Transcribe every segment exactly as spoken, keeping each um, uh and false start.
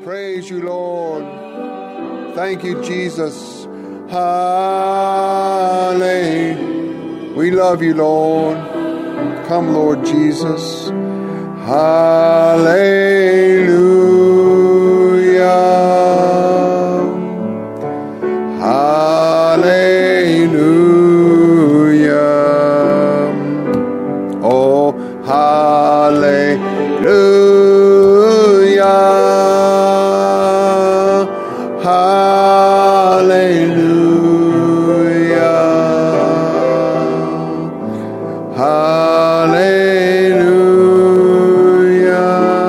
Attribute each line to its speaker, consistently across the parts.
Speaker 1: Praise you, Lord. Thank you, Jesus. Hallelujah. We love you, Lord. Come, Lord Jesus. Hallelujah. Hallelujah. Oh, hallelujah. Hallelujah. Hallelujah.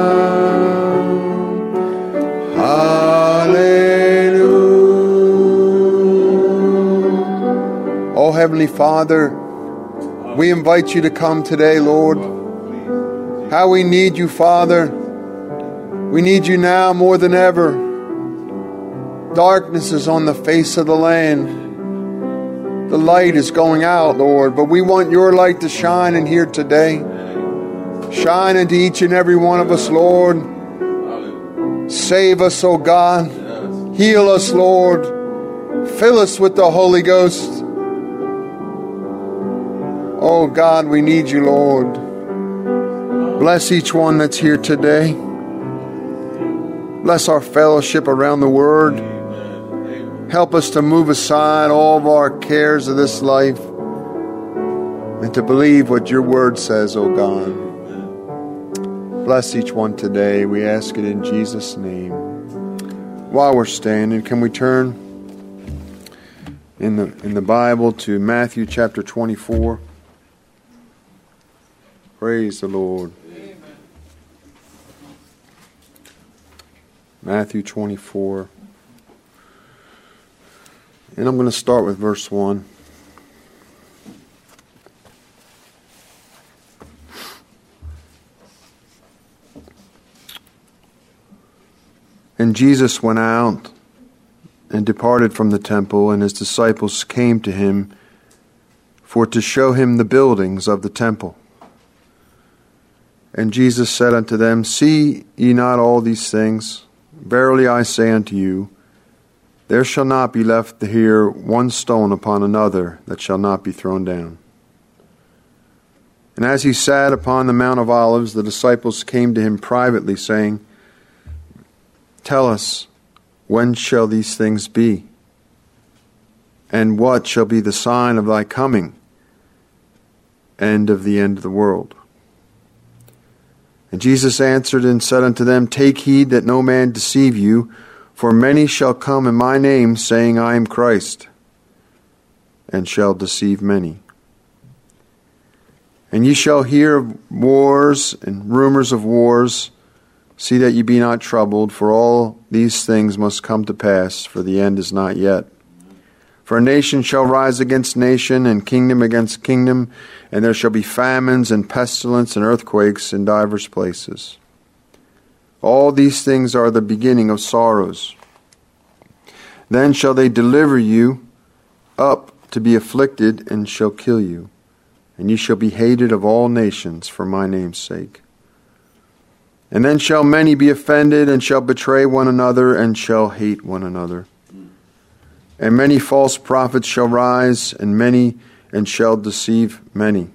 Speaker 1: Hallelujah. Oh, Heavenly Father, we invite you to come today, Lord. How we need you, Father. We need you now more than ever. Darkness is on the face of the land. The light is going out, Lord, but we want your light to shine in here today. Shine into each and every one of us, Lord. Save us, oh God. Heal us, Lord. Fill us with the Holy Ghost. Oh God, we need you, Lord. Bless each one that's here today. Bless our fellowship around the Word. Help us to move aside all of our cares of this life and to believe what your Word says, oh God. Bless each one today. We ask it in Jesus' name. While we're standing, can we turn in the in the Bible to Matthew chapter twenty-four? Praise the Lord. Amen. Matthew twenty-four. And I'm going to start with verse one. And Jesus went out and departed from the temple, and his disciples came to him for to show him the buildings of the temple. And Jesus said unto them, See ye not all these things? Verily I say unto you, there shall not be left here one stone upon another that shall not be thrown down. And as he sat upon the Mount of Olives, the disciples came to him privately, saying, Tell us, when shall these things be? And what shall be the sign of thy coming, and of the end of the world? And Jesus answered and said unto them, Take heed that no man deceive you, for many shall come in my name, saying, I am Christ, and shall deceive many. And ye shall hear of wars and rumors of wars. See that ye be not troubled, for all these things must come to pass, for the end is not yet. For a nation shall rise against nation, and kingdom against kingdom, and there shall be famines and pestilence and earthquakes in divers places. All these things are the beginning of sorrows. Then shall they deliver you up to be afflicted, and shall kill you. And ye shall be hated of all nations for my name's sake. And then shall many be offended, and shall betray one another, and shall hate one another. And many false prophets shall rise, and many, and shall deceive many.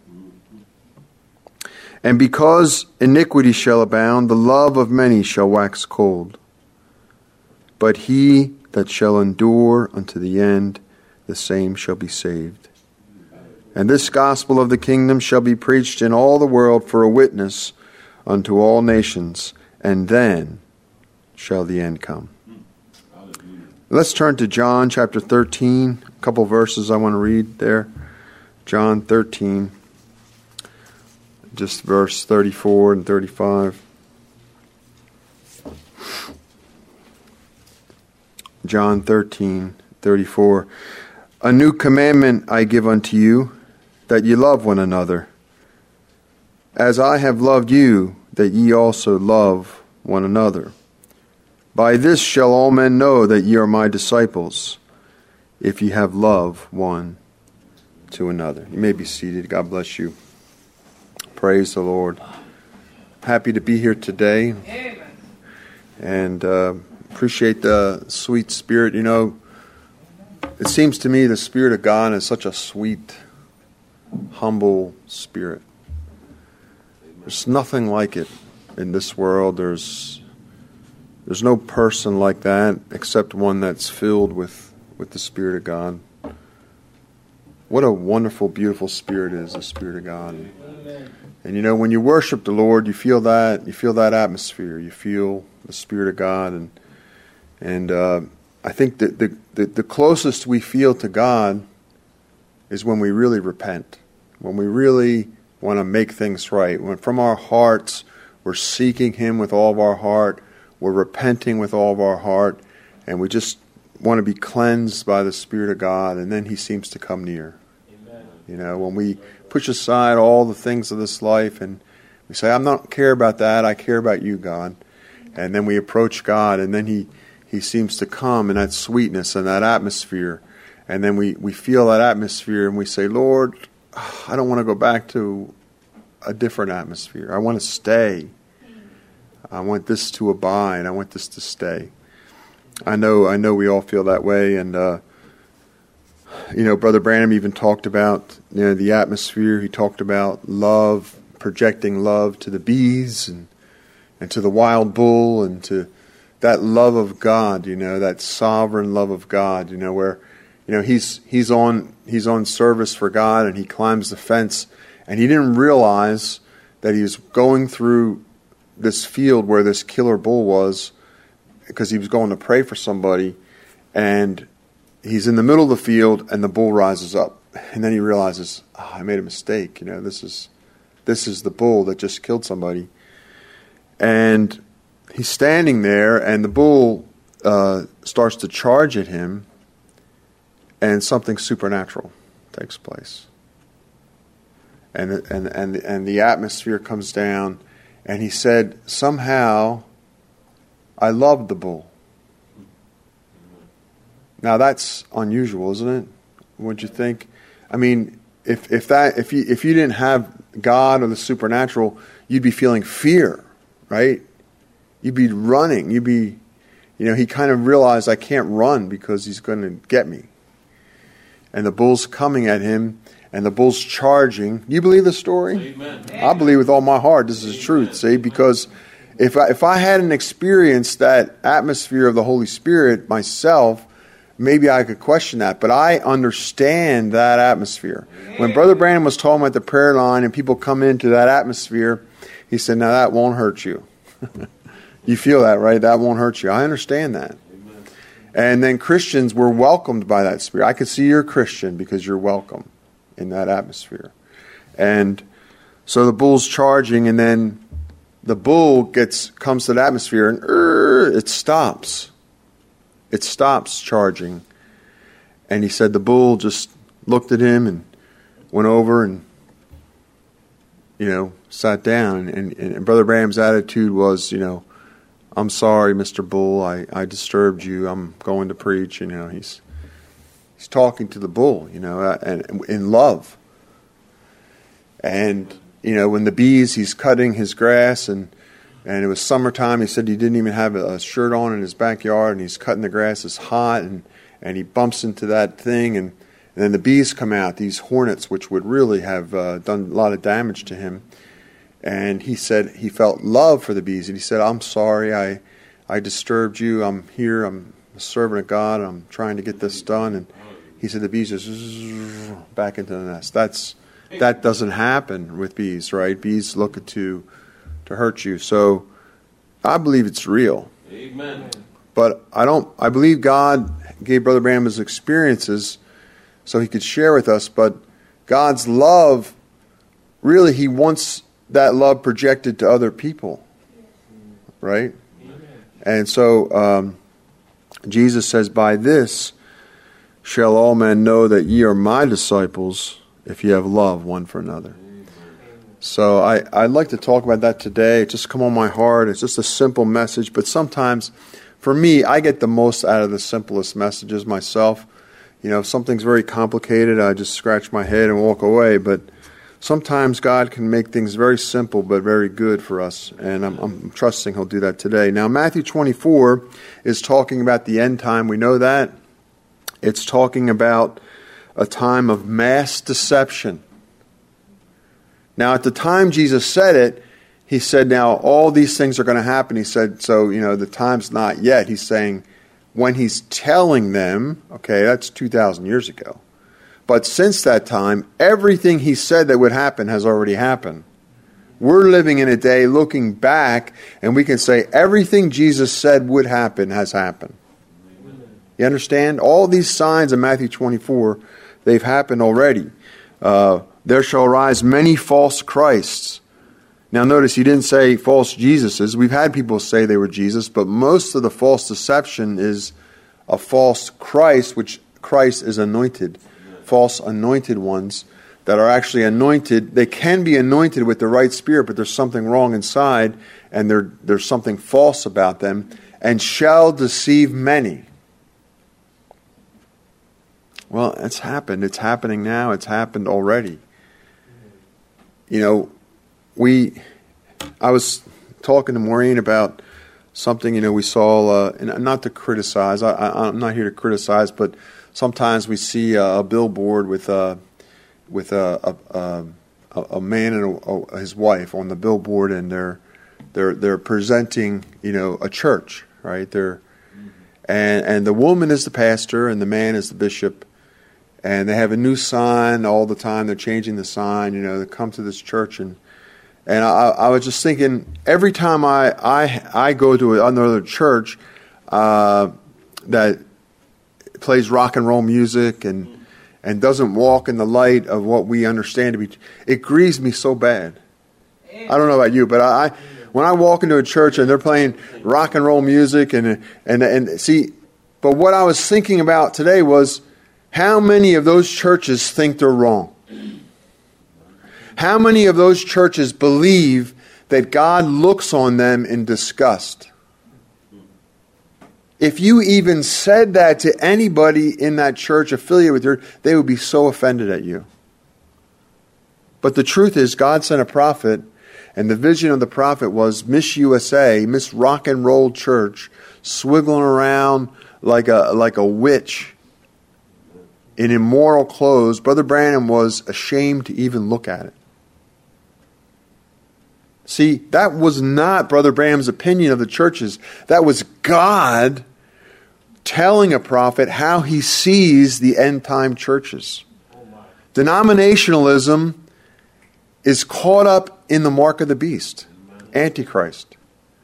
Speaker 1: And because iniquity shall abound, the love of many shall wax cold. But he that shall endure unto the end, the same shall be saved. And this gospel of the kingdom shall be preached in all the world for a witness unto all nations, and then shall the end come. Let's turn to John chapter thirteen. A couple verses I want to read there. John thirteen, just verse thirty-four and thirty-five. John thirteen, thirty-four. A new commandment I give unto you, that ye love one another. As I have loved you, that ye also love one another. By this shall all men know that ye are my disciples, if ye have love one to another. You may be seated. God bless you. Praise the Lord. Happy to be here today. And uh, appreciate the sweet spirit. You know, it seems to me the Spirit of God is such a sweet, humble spirit. There's nothing like it in this world. There's there's no person like that except one that's filled with, with the Spirit of God. What a wonderful, beautiful spirit is the Spirit of God. Amen. And you know, when you worship the Lord, you feel that you feel that atmosphere. You feel the Spirit of God, and and uh, I think that the, the the closest we feel to God is when we really repent, when we really want to make things right, when from our hearts we're seeking Him with all of our heart, we're repenting with all of our heart, and we just want to be cleansed by the Spirit of God, and then He seems to come near. Amen. You know, when we push aside all the things of this life and we say, I don't care about that, I care about you, God. And then we approach God, and then He, he seems to come in that sweetness and that atmosphere. And then we, we feel that atmosphere and we say, Lord, I don't want to go back to a different atmosphere. I want to stay. I want this to abide. I want this to stay. I know I know we all feel that way. And, uh, you know, Brother Branham even talked about, you know, the atmosphere. He talked about love, projecting love to the bees and, and to the wild bull and to that love of God, you know, that sovereign love of God, you know, where, you know, he's he's on he's on service for God and he climbs the fence and he didn't realize that he was going through this field where this killer bull was because he was going to pray for somebody, and he's in the middle of the field and the bull rises up, and then he realizes, oh, I made a mistake, you know, this is this is the bull that just killed somebody. And he's standing there and the bull uh, starts to charge at him, and something supernatural takes place. And and and and the atmosphere comes down, and he said, somehow I loved the bull. Now that's unusual, isn't it? Wouldn't you think? I mean, if if that if you if you didn't have God or the supernatural, you'd be feeling fear, right? You'd be running. You'd be, you know, he kind of realized I can't run because he's going to get me. And the bull's coming at him, and the bull's charging. Do you believe the story? Amen. I believe with all my heart this is truth, see? Because if I, if I hadn't experienced that atmosphere of the Holy Spirit myself, maybe I could question that. But I understand that atmosphere. When Brother Branham was talking about the prayer line and people come into that atmosphere, he said, now that won't hurt you. You feel that, right? That won't hurt you. I understand that. And then Christians were welcomed by that spirit. I could see you're a Christian because you're welcome in that atmosphere. And so the bull's charging, and then the bull gets comes to the atmosphere, and uh, it stops. It stops charging. And he said the bull just looked at him and went over and, you know, sat down. And, and, and Brother Branham's attitude was, you know, I'm sorry, Mister Bull, I, I disturbed you. I'm going to preach. You know, he's he's talking to the bull, you know, and, and in love. And, you know, when the bees, he's cutting his grass, and, and it was summertime. He said he didn't even have a shirt on in his backyard, and he's cutting the grass. It's hot, and, and he bumps into that thing, and, and then the bees come out, these hornets, which would really have uh, done a lot of damage to him. And he said he felt love for the bees. And he said, I'm sorry, I I disturbed you. I'm here. I'm a servant of God. I'm trying to get this done. And he said the bees just back into the nest. That's That doesn't happen with bees, right? Bees look to, to hurt you. So I believe it's real. Amen. But I don't. I believe God gave Brother Branham his experiences so he could share with us. But God's love, really, he wants that love projected to other people, right? Amen. And so um, Jesus says, by this shall all men know that ye are my disciples, if you have love one for another. Amen. So I, I'd like to talk about that today. It just come on my heart. It's just a simple message, but sometimes, for me, I get the most out of the simplest messages myself. You know, if something's very complicated, I just scratch my head and walk away, but sometimes God can make things very simple but very good for us, and I'm, I'm trusting He'll do that today. Now, Matthew twenty-four is talking about the end time. We know that. It's talking about a time of mass deception. Now, at the time Jesus said it, He said, now, all these things are going to happen. He said, so, you know, the time's not yet. He's saying, when He's telling them, okay, that's two thousand years ago. But since that time, everything He said that would happen has already happened. We're living in a day looking back, and we can say everything Jesus said would happen has happened. You understand? All these signs in Matthew twenty-four, they've happened already. Uh, there shall arise many false Christs. Now notice He didn't say false Jesuses. We've had people say they were Jesus, but most of the false deception is a false Christ, which Christ is anointed. False anointed ones that are actually anointed. They can be anointed with the right spirit, but there's something wrong inside, and there, there's something false about them, and shall deceive many. Well, it's happened. It's happening now. It's happened already. You know, we, I was talking to Maureen about something, you know, we saw, uh, and not to criticize, I, I, I'm not here to criticize, but sometimes we see a, a billboard with a, with a, a, a, a man and a, a, his wife on the billboard, and they're, they're, they're presenting, you know, a church, right? They're, and, and the woman is the pastor and the man is the bishop. And they have a new sign all the time. They're changing the sign, you know, they come to this church. And and I, I was just thinking, every time I, I, I go to another church uh, that plays rock and roll music and, and doesn't walk in the light of what we understand to be, it grieves me so bad. I don't know about you, but I, when I walk into a church and they're playing rock and roll music and and and see, but what I was thinking about today was, how many of those churches think they're wrong? How many of those churches believe that God looks on them in disgust? If you even said that to anybody in that church affiliated with you, they would be so offended at you. But the truth is, God sent a prophet, and the vision of the prophet was Miss U S A, Miss Rock and Roll Church, swiggling around like a like a witch in immoral clothes. Brother Branham was ashamed to even look at it. See, that was not Brother Branham's opinion of the churches. That was God telling a prophet how He sees the end-time churches. Denominationalism is caught up in the mark of the beast, Antichrist.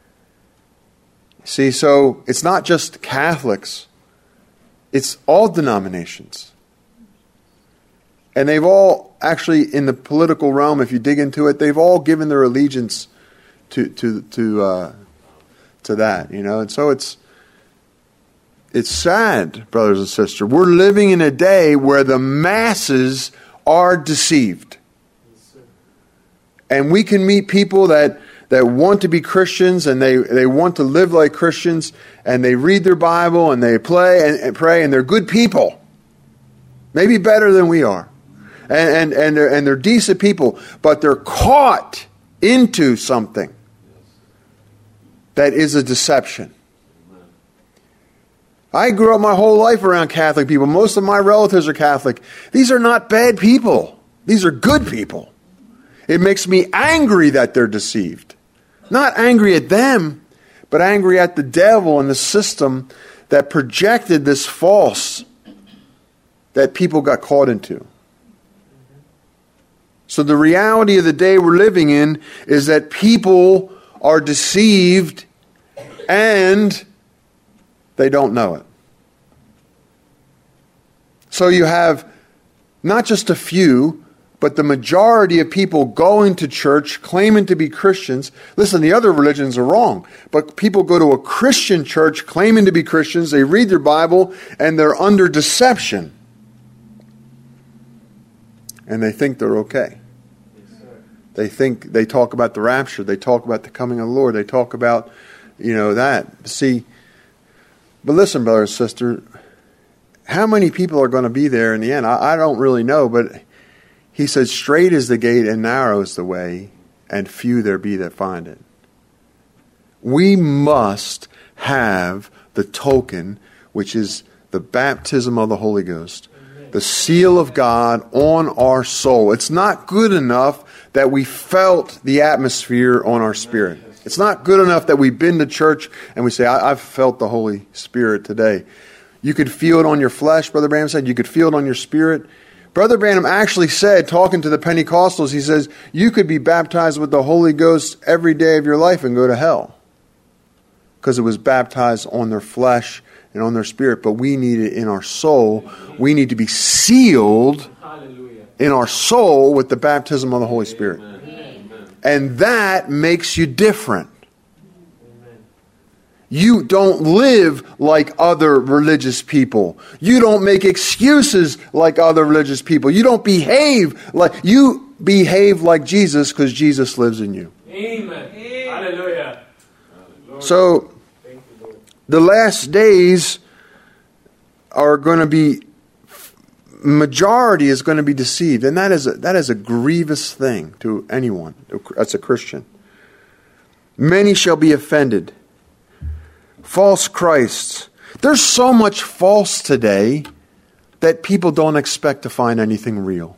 Speaker 1: See, so it's not just Catholics. It's all denominations. And they've all, actually, in the political realm, if you dig into it, they've all given their allegiance to to to uh, to that, you know. And so it's it's sad, brothers and sisters. We're living in a day where the masses are deceived, and we can meet people that that want to be Christians, and they, they want to live like Christians, and they read their Bible and they play and, and pray, and they're good people, maybe better than we are. And, and, and, they're, and they're decent people, but they're caught into something that is a deception. I grew up my whole life around Catholic people. Most of my relatives are Catholic. These are not bad people. These are good people. It makes me angry that they're deceived. Not angry at them, but angry at the devil and the system that projected this false that people got caught into. So the reality of the day we're living in is that people are deceived and they don't know it. So you have not just a few, but the majority of people going to church, claiming to be Christians. Listen, the other religions are wrong, but people go to a Christian church claiming to be Christians, they read their Bible, and they're under deception. And they think they're okay. They think, they talk about the rapture. They talk about the coming of the Lord. They talk about, you know, that. See, but listen, brother and sister, how many people are going to be there in the end? I, I don't really know, but He said, straight is the gate and narrow is the way, and few there be that find it. We must have the token, which is the baptism of the Holy Ghost, the seal of God on our soul. It's not good enough that we felt the atmosphere on our spirit. It's not good enough that we've been to church and we say, I- I've felt the Holy Spirit today. You could feel it on your flesh, Brother Branham said. You could feel it on your spirit. Brother Branham actually said, talking to the Pentecostals, he says, you could be baptized with the Holy Ghost every day of your life and go to hell. Because it was baptized on their flesh and on their spirit. But we need it in our soul. We need to be sealed in our soul with the baptism of the Holy Spirit. And that makes you different. You don't live like other religious people. You don't make excuses like other religious people. You don't behave like you behave like Jesus because Jesus lives in you.
Speaker 2: Amen. Hallelujah.
Speaker 1: So the last days are going to be, majority is going to be deceived, and that is a, that is a grievous thing to anyone that's a Christian. Many shall be offended. False Christs. There's so much false today that people don't expect to find anything real.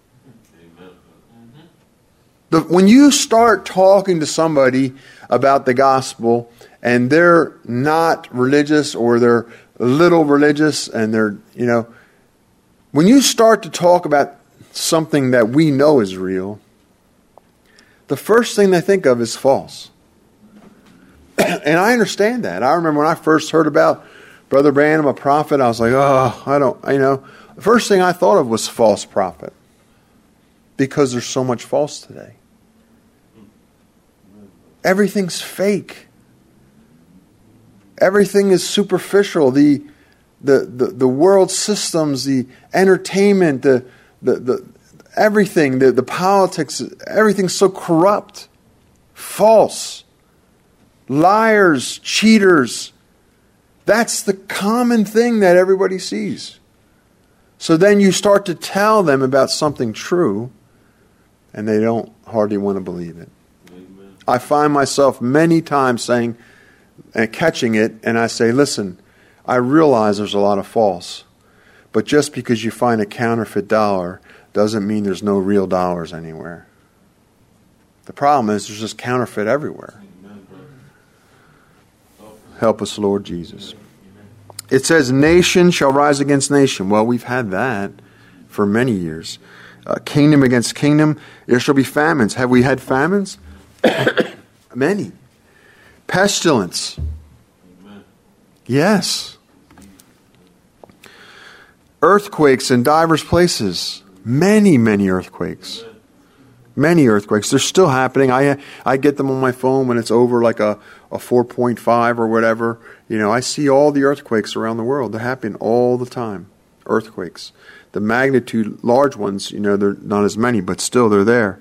Speaker 1: The, when you start talking to somebody about the gospel and they're not religious or they're a little religious and they're, you know, when you start to talk about something that we know is real, the first thing they think of is false. And I understand that. I remember when I first heard about Brother Branham, a prophet, I was like, oh, I don't, you know. The first thing I thought of was false prophet. Because there's so much false today. Everything's fake. Everything is superficial. The the the, the world systems, the entertainment, the the, the everything, the, the politics, everything's so corrupt, false. Liars, cheaters. That's the common thing that everybody sees. So then you start to tell them about something true, and they don't hardly want to believe it. Amen. I find myself many times saying, and catching it, and I say, listen, I realize there's a lot of false, but just because you find a counterfeit dollar doesn't mean there's no real dollars anywhere. The problem is there's just counterfeit everywhere. Help us, Lord Jesus. It says, nation shall rise against nation. Well, we've had that for many years. Uh, kingdom against kingdom. There shall be famines. Have we had famines? Many. Pestilence. Amen. Yes. Earthquakes in divers places. Many, many earthquakes. Amen. Many earthquakes. They're still happening. I I get them on my phone when it's over like a, a four point five or whatever. You know, I see all the earthquakes around the world. They're happening all the time. Earthquakes. The magnitude, large ones, you know, they're not as many, but still they're there.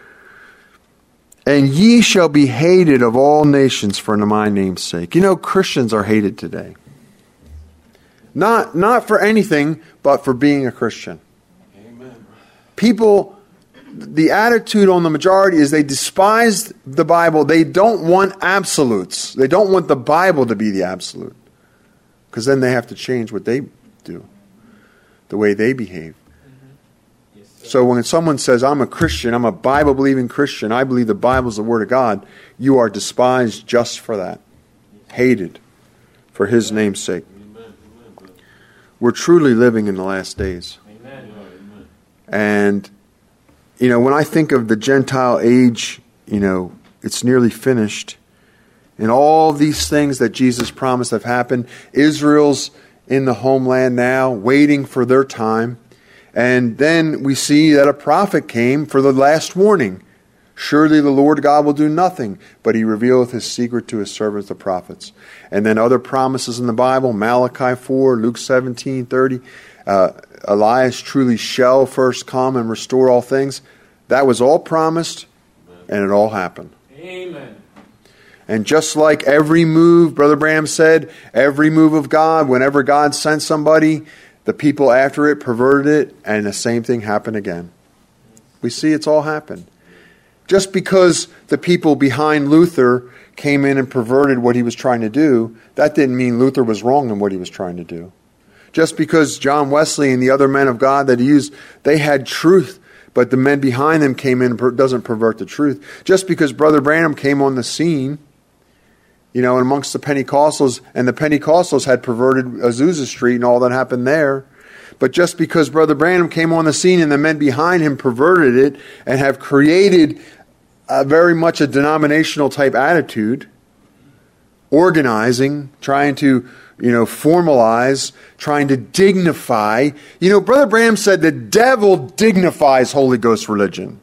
Speaker 1: And ye shall be hated of all nations for my name's sake. You know, Christians are hated today. Not, not for anything, but for being a Christian. Amen. People... The attitude on the majority is they despise the Bible. They don't want absolutes. They don't want the Bible to be the absolute. Because then they have to change what they do, the way they behave. Mm-hmm. Yes, so when someone says, I'm a Christian, I'm a Bible-believing Christian, I believe the Bible is the Word of God, you are despised just for that. Hated for His name's sake. Amen. We're truly living in the last days. Amen. And you know, when I think of the Gentile age, you know, it's nearly finished. And all these things that Jesus promised have happened. Israel's in the homeland now, waiting for their time. And then we see that a prophet came for the last warning. Surely the Lord God will do nothing, but He revealeth His secret to His servants, the prophets. And then other promises in the Bible, Malachi four, Luke seventeen, thirty. Uh, Elias truly shall first come and restore all things. That was all promised, and it all happened. Amen. And just like every move, Brother Branham said, every move of God, whenever God sent somebody, the people after it perverted it, and the same thing happened again. We see it's all happened. Just because the people behind Luther came in and perverted what he was trying to do, that didn't mean Luther was wrong in what he was trying to do. Just because John Wesley and the other men of God that he used, they had truth, but the men behind them came in and per- doesn't pervert the truth. Just because Brother Branham came on the scene, you know, amongst the Pentecostals, and the Pentecostals had perverted Azusa Street and all that happened there. But just because Brother Branham came on the scene and the men behind him perverted it and have created a very much a denominational type attitude, organizing, trying to, you know, formalize, trying to dignify. You know, Brother Branham said the devil dignifies Holy Ghost religion.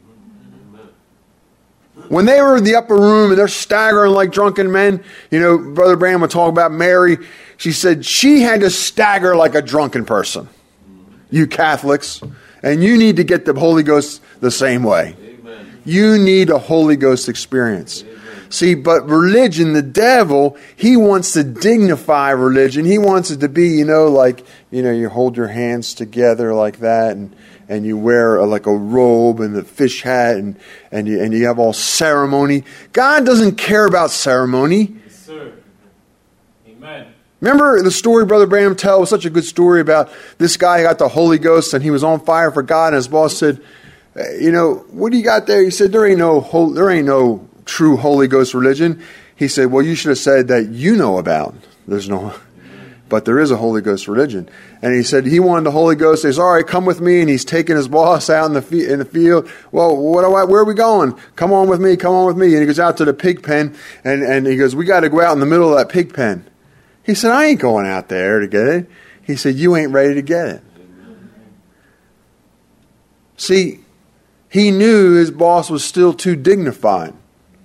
Speaker 1: When they were in the upper room and they're staggering like drunken men, you know, Brother Branham would talk about Mary. She said she had to stagger like a drunken person. You Catholics. And you need to get the Holy Ghost the same way. Amen. You need a Holy Ghost experience. Amen. See, but religion, the devil, he wants to dignify religion. He wants it to be, you know, like, you know, you hold your hands together like that and and you wear a, like a robe and the fish hat and, and, you, and you have all ceremony. God doesn't care about ceremony.
Speaker 2: Yes, sir. Amen.
Speaker 1: Remember the story Brother Branham tell was such a good story about this guy who got the Holy Ghost and he was on fire for God, and his boss said, you know, what do you got there? He said, there ain't no whole, there ain't no true Holy Ghost religion. He said, well, you should have said that you know about. There's no, but there is a Holy Ghost religion. And he said he wanted the Holy Ghost. He says, all right, come with me. And he's taking his boss out in the fi- in the field. Well, what do I, where are we going? Come on with me. Come on with me. And he goes out to the pig pen. And, and he goes, we got to go out in the middle of that pig pen. He said, I ain't going out there to get it. He said, you ain't ready to get it. See, he knew his boss was still too dignified.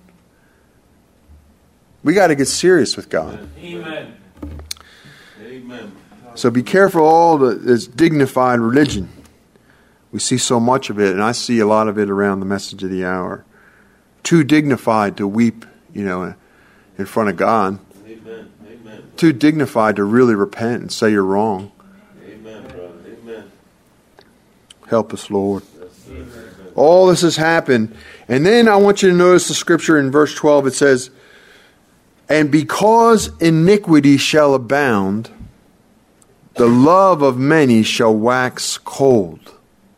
Speaker 1: We got to get serious with God.
Speaker 2: Amen.
Speaker 3: Amen.
Speaker 1: So be careful all the, this dignified religion. We see so much of it, and I see a lot of it around the message of the hour. Too dignified to weep, you know, in front of God.
Speaker 3: Amen. Amen.
Speaker 1: Too dignified to really repent and say you're wrong.
Speaker 3: Amen, brother. Amen.
Speaker 1: Help us, Lord.
Speaker 3: Amen.
Speaker 1: All this has happened. And then I want you to notice the scripture in verse twelve. It says, and because iniquity shall abound, the love of many shall wax cold.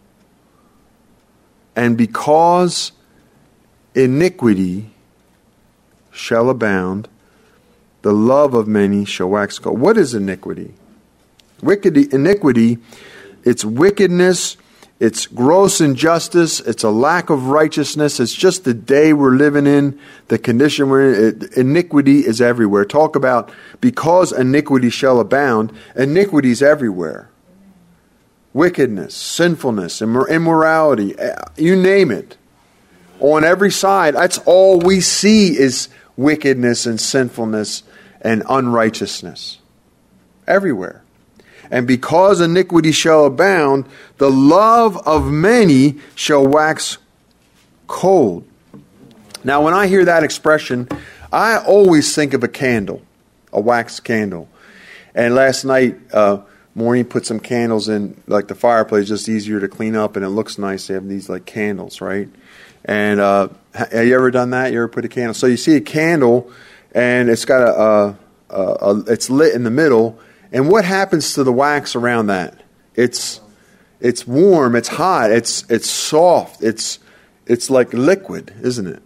Speaker 1: And because iniquity shall abound, the love of many shall wax cold. What is iniquity? Wicked, iniquity, it's wickedness, it's gross injustice, it's a lack of righteousness, it's just the day we're living in, the condition we're in. It, iniquity is everywhere. Talk about because iniquity shall abound, iniquity is everywhere. Wickedness, sinfulness, immor- immorality, you name it. On every side, that's all we see is wickedness and sinfulness and unrighteousness. Everywhere. And because iniquity shall abound, the love of many shall wax cold. Now, when I hear that expression, I always think of a candle, a wax candle. And last night, uh, Maureen put some candles in, like the fireplace, just easier to clean up, and it looks nice. They have these like candles, right? And uh, have you ever done that? You ever put a candle? So you see a candle, and it's got a, a, a, a it's lit in the middle. And what happens to the wax around that? It's it's warm, it's hot, it's it's soft, it's it's like liquid, isn't it?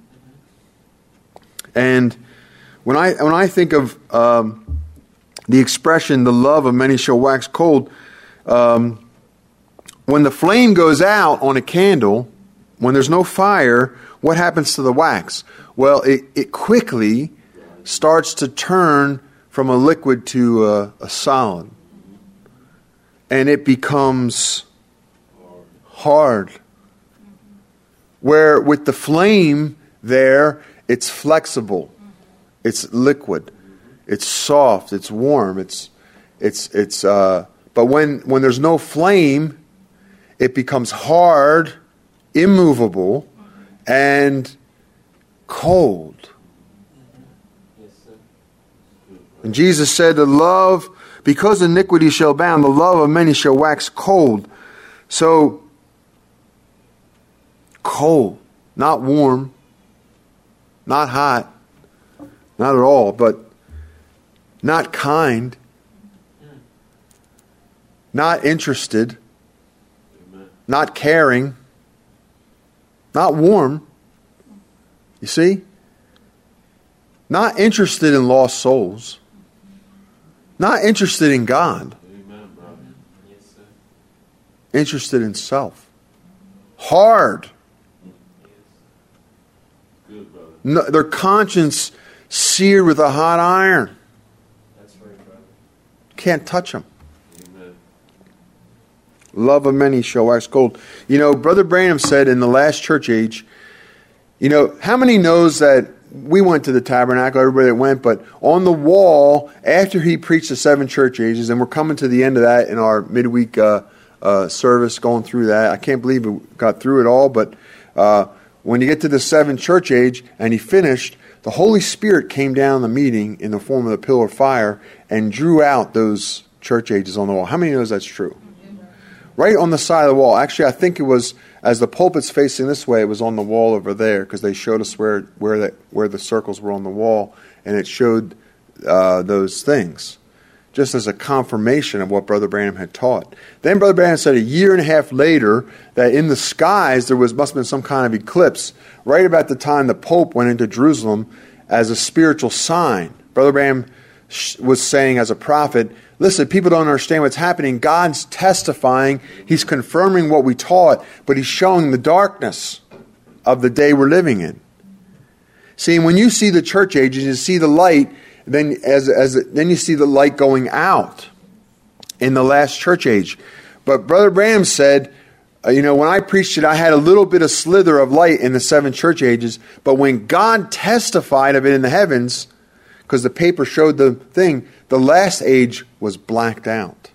Speaker 1: And when I when I think of um, the expression "the love of many shall wax cold," um, when the flame goes out on a candle, when there's no fire, what happens to the wax? Well, it it quickly starts to turn from a liquid to a, a solid. And it becomes hard. Where with the flame there, it's flexible. It's liquid. It's soft. It's warm. It's it's it's uh but when when there's no flame, it becomes hard, immovable, and cold. And Jesus said, the love, because iniquity shall abound, the love of many shall wax cold. So, cold, not warm, not hot, not at all, but not kind, not interested, not caring, not warm. You see? Not interested in lost souls. Not interested in God.
Speaker 3: Amen, brother. Yes, sir.
Speaker 1: Interested in self. Hard.
Speaker 3: Good, brother.
Speaker 1: No, their conscience seared with a hot iron.
Speaker 2: That's right, brother.
Speaker 1: Can't touch them.
Speaker 3: Amen.
Speaker 1: Love of many shall wax cold. You know, Brother Branham said in the last church age, you know, how many knows that we went to the tabernacle, everybody that went, but on the wall, after he preached the seven church ages, and we're coming to the end of that in our midweek uh, uh, service, going through that. I can't believe we got through it all, but uh, when you get to the seventh church age, and he finished, the Holy Spirit came down the meeting in the form of the pillar of fire and drew out those church ages on the wall. How many knows that's true? Right on the side of the wall. Actually, I think it was, as the pulpit's facing this way, it was on the wall over there, because they showed us where where the, where the circles were on the wall, and it showed uh, those things, just as a confirmation of what Brother Branham had taught. Then Brother Branham said a year and a half later that in the skies there was must have been some kind of eclipse, right about the time the Pope went into Jerusalem as a spiritual sign. Brother Branham was saying as a prophet, listen, people don't understand what's happening. God's testifying. He's confirming what we taught, but he's showing the darkness of the day we're living in. See, when you see the church ages, you see the light, then as as then you see the light going out in the last church age. But Brother Branham said, uh, you know, when I preached it, I had a little bit of slither of light in the seven church ages, but when God testified of it in the heavens, because the paper showed the thing, the last age was blacked out.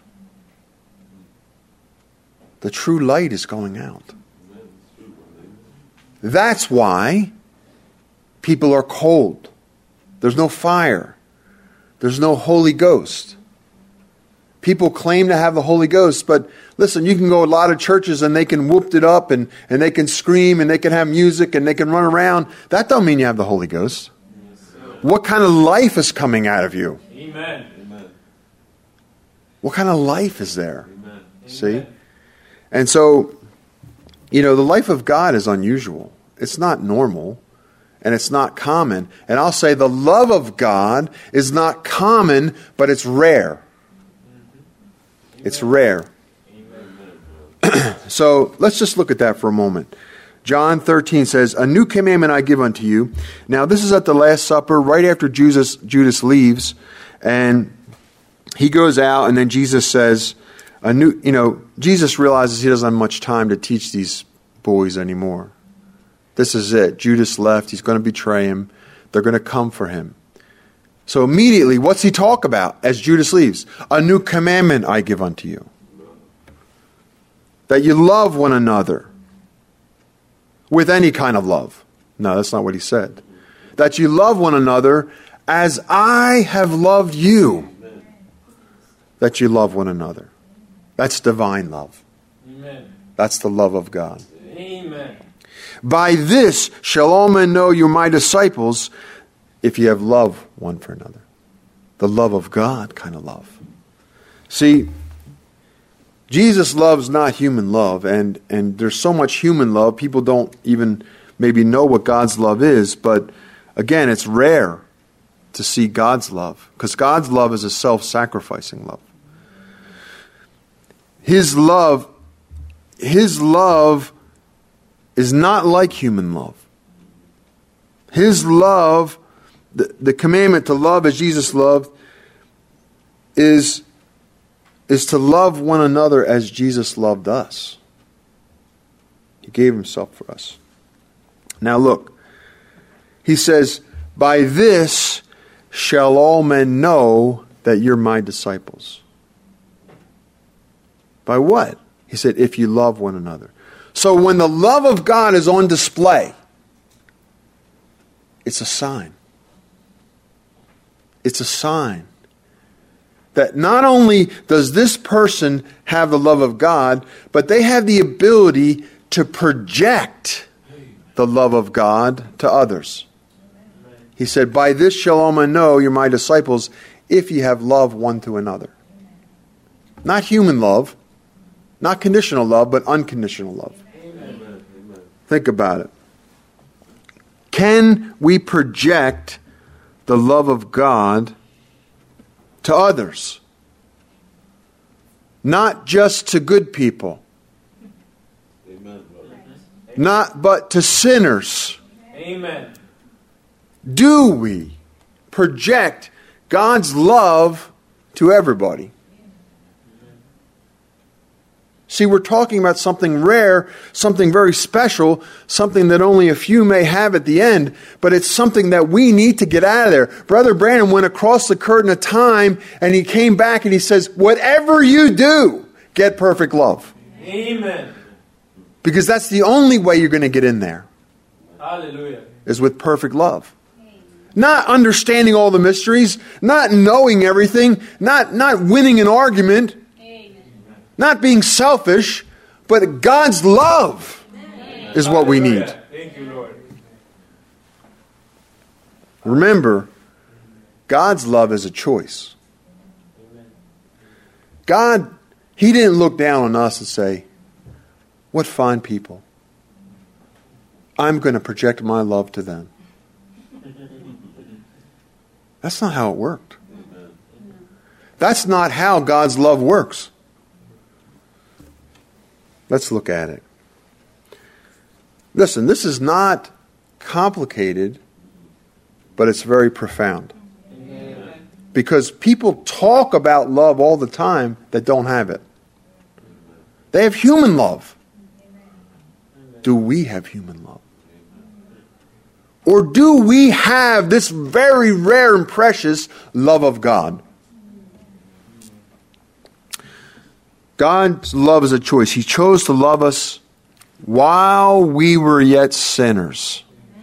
Speaker 1: The true light is going out. That's why people are cold. There's no fire. There's no Holy Ghost. People claim to have the Holy Ghost, but listen, you can go to a lot of churches and they can whoop it up and, and they can scream and they can have music and they can run around. That don't mean you have the Holy Ghost. What kind of life is coming out of you?
Speaker 2: Amen.
Speaker 3: Amen.
Speaker 1: What kind of life is there?
Speaker 3: Amen.
Speaker 1: See? And so, you know, the life of God is unusual. It's not normal, and it's not common. And I'll say the love of God is not common, but it's rare. It's rare. So let's just look at that for a moment. John thirteen says, a new commandment I give unto you. Now, this is at the Last Supper, right after Judas, Judas leaves, and he goes out, and then Jesus says, a new, you know, Jesus realizes he doesn't have much time to teach these boys anymore. This is it. Judas left. He's going to betray him. They're going to come for him. So immediately, what's he talk about as Judas leaves? A new commandment I give unto you. That you love one another. With any kind of love. No, that's not what he said. That you love one another as I have loved you. That you love one another. That's divine love.
Speaker 2: Amen.
Speaker 1: That's the love of God.
Speaker 2: Amen.
Speaker 1: By this shall all men know you're my disciples, if you have love one for another. The love of God kind of love. See, Jesus loves not human love, and, and there's so much human love, people don't even maybe know what God's love is, but again, it's rare to see God's love, because God's love is a self-sacrificing love. His love, His love is not like human love. His love, the, the commandment to love as Jesus loved, is is to love one another as Jesus loved us. He gave himself for us. Now look, he says, by this shall all men know that you're my disciples. By what? He said, if you love one another. So when the love of God is on display, it's a sign. It's a sign that not only does this person have the love of God, but they have the ability to project the love of God to others. He said, by this shall all men know you're my disciples, if ye have love one to another. Not human love, not conditional love, but unconditional love.
Speaker 3: Amen. Amen.
Speaker 1: Think about it. Can we project the love of God to others? Not just to good people.
Speaker 3: Amen, brother.
Speaker 1: Not but to sinners.
Speaker 2: Amen.
Speaker 1: Do we project God's love to everybody? See, we're talking about something rare, something very special, something that only a few may have at the end, but it's something that we need to get out of there. Brother Branham went across the curtain of time, and he came back and he says, whatever you do, get perfect love.
Speaker 2: Amen.
Speaker 1: Because that's the only way you're going to get in there,
Speaker 2: Hallelujah.
Speaker 1: is with perfect love. Not understanding all the mysteries, not knowing everything, not, not winning an argument, not being selfish, but God's love is what we need.
Speaker 2: Hallelujah. Thank you, Lord.
Speaker 1: Remember, God's love is a choice. God, He didn't look down on us and say, what fine people. I'm going to project my love to them. That's not how it worked. That's not how God's love works. Let's look at it. Listen, this is not complicated, but it's very profound.
Speaker 2: Amen.
Speaker 1: Because people talk about love all the time that don't have it. They have human love. Do we have human love? Or do we have this very rare and precious love of God? God's love is a choice. He chose to love us while we were yet sinners.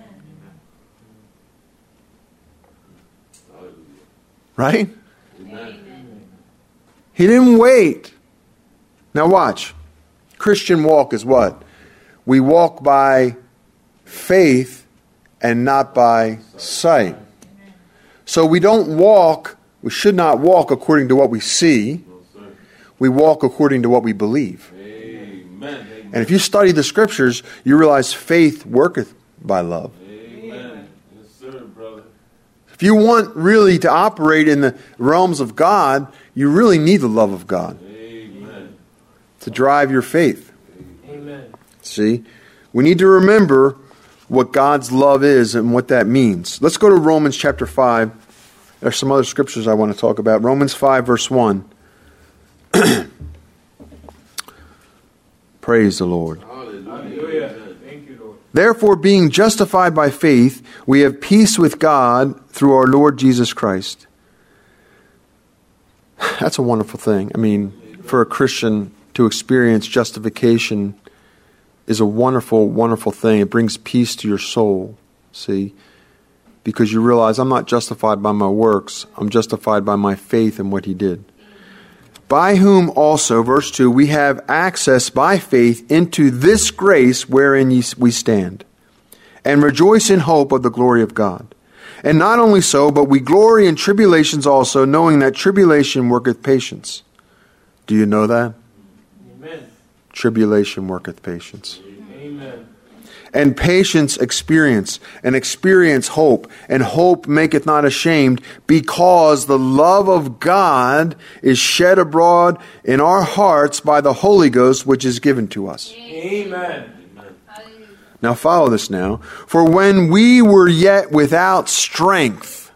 Speaker 1: Right?
Speaker 3: Amen.
Speaker 1: He didn't wait. Now watch. Christian walk is what? We walk by faith and not by sight. So we don't walk, we should not walk according to what we see. We walk according to what we believe.
Speaker 3: Amen.
Speaker 1: And if you study the scriptures, you realize faith worketh by love.
Speaker 3: Amen. Yes, sir, brother.
Speaker 1: If you want really to operate in the realms of God, you really need the love of God
Speaker 3: Amen.
Speaker 1: to drive your faith.
Speaker 2: Amen.
Speaker 1: See? We need to remember what God's love is and what that means. Let's go to Romans chapter five. There's some other scriptures I want to talk about. Romans five verse one. Praise the Lord.
Speaker 2: Hallelujah. Thank you, Lord.
Speaker 1: Therefore, being justified by faith, we have peace with God through our Lord Jesus Christ. That's a wonderful thing. I mean, for a Christian to experience justification is a wonderful, wonderful thing. It brings peace to your soul, see? Because you realize I'm not justified by my works. I'm justified by my faith in what He did. By whom also, verse two, we have access by faith into this grace wherein ye, we stand, and rejoice in hope of the glory of God. And not only so, but we glory in tribulations also, knowing that tribulation worketh patience. Do you know that?
Speaker 2: Amen.
Speaker 1: Tribulation worketh patience.
Speaker 2: Amen.
Speaker 1: And patience experience, and experience hope, and hope maketh not ashamed, because the love of God is shed abroad in our hearts by the Holy Ghost, which is given to us.
Speaker 2: Amen.
Speaker 1: Now follow this now. For when we were yet without strength,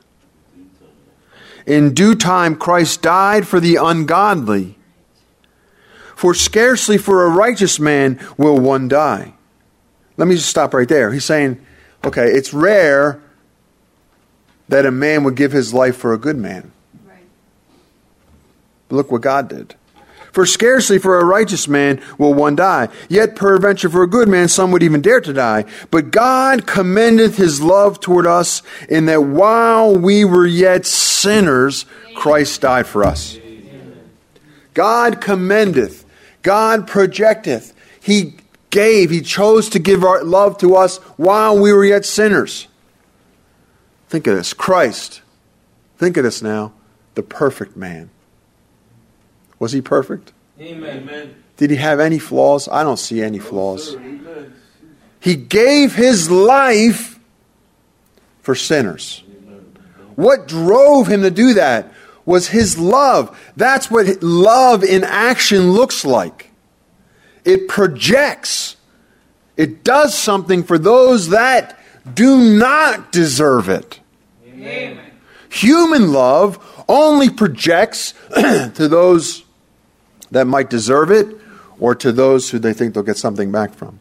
Speaker 1: in due time Christ died for the ungodly. For scarcely for a righteous man will one die. Let me just stop right there. He's saying, okay, it's rare that a man would give his life for a good man.
Speaker 4: Right.
Speaker 1: But look what God did. For scarcely for a righteous man will one die. Yet peradventure for a good man some would even dare to die. But God commendeth His love toward us, in that while we were yet sinners, Christ died for us. God commendeth. God projecteth. He gave, He chose to give our love to us while we were yet sinners. Think of this. Christ. Think of this now. The perfect man. Was He perfect?
Speaker 2: Amen.
Speaker 3: Amen.
Speaker 1: Did He have any flaws? I don't see any flaws.
Speaker 3: Amen.
Speaker 1: He gave His life for sinners. What drove Him to do that was His love. That's what love in action looks like. It projects. It does something for those that do not deserve it.
Speaker 2: Amen.
Speaker 1: Human love only projects to those that might deserve it, or to those who they think they'll get something back from.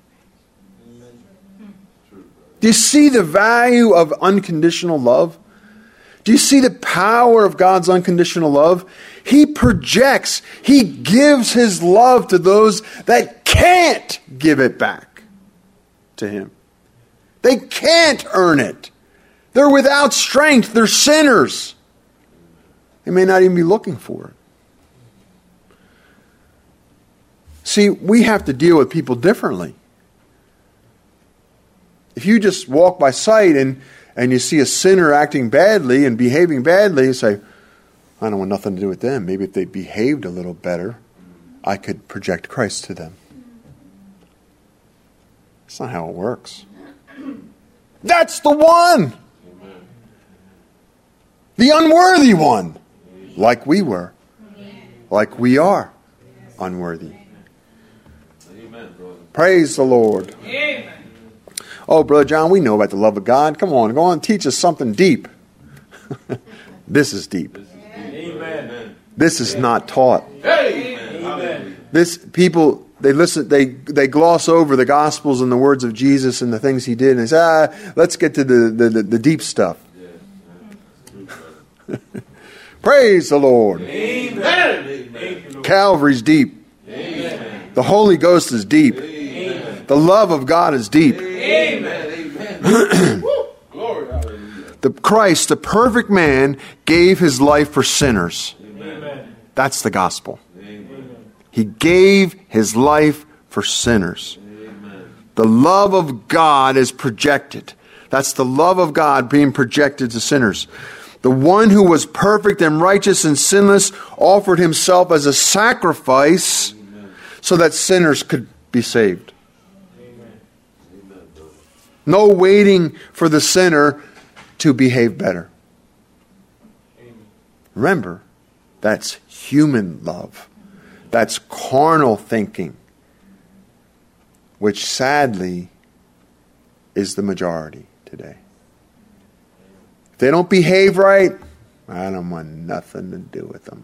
Speaker 1: Do you see the value of unconditional love? Do you see the power of God's unconditional love? He projects, He gives His love to those that can't give it back to Him. They can't earn it. They're without strength. They're sinners. They may not even be looking for it. See, we have to deal with people differently. If you just walk by sight and, and you see a sinner acting badly and behaving badly, you say, I don't want nothing to do with them. Maybe if they behaved a little better, I could project Christ to them. That's not how it works. That's the one! The unworthy one. Like we were. Like we are unworthy.
Speaker 3: Amen, brother.
Speaker 1: Praise the Lord.
Speaker 2: Amen.
Speaker 1: Oh, Brother John, we know about the love of God. Come on, go on and teach us something deep. This is deep.
Speaker 2: Amen.
Speaker 1: This is not taught.
Speaker 2: Amen.
Speaker 1: This people they listen they they gloss over the Gospels and the words of Jesus and the things He did, and they say, ah, let's get to the, the, the, the deep stuff. Praise the Lord.
Speaker 2: Amen. Thank you, Lord.
Speaker 1: Calvary's deep.
Speaker 2: Amen.
Speaker 1: The Holy Ghost is deep.
Speaker 2: Amen.
Speaker 1: The love of God is deep.
Speaker 2: Amen.
Speaker 3: Amen. Woo. Glory. Hallelujah.
Speaker 1: The Christ, the perfect man, gave His life for sinners.
Speaker 2: Amen.
Speaker 1: That's the gospel.
Speaker 3: Amen.
Speaker 1: He gave His life for sinners.
Speaker 3: Amen.
Speaker 1: The love of God is projected. That's the love of God being projected to sinners. The one who was perfect and righteous and sinless offered Himself as a sacrifice so that sinners could be saved.
Speaker 2: Amen.
Speaker 1: No waiting for the sinner to behave better.
Speaker 2: Amen.
Speaker 1: Remember, that's human love. That's carnal thinking, which sadly is the majority today. If they don't behave right, I don't want nothing to do with them.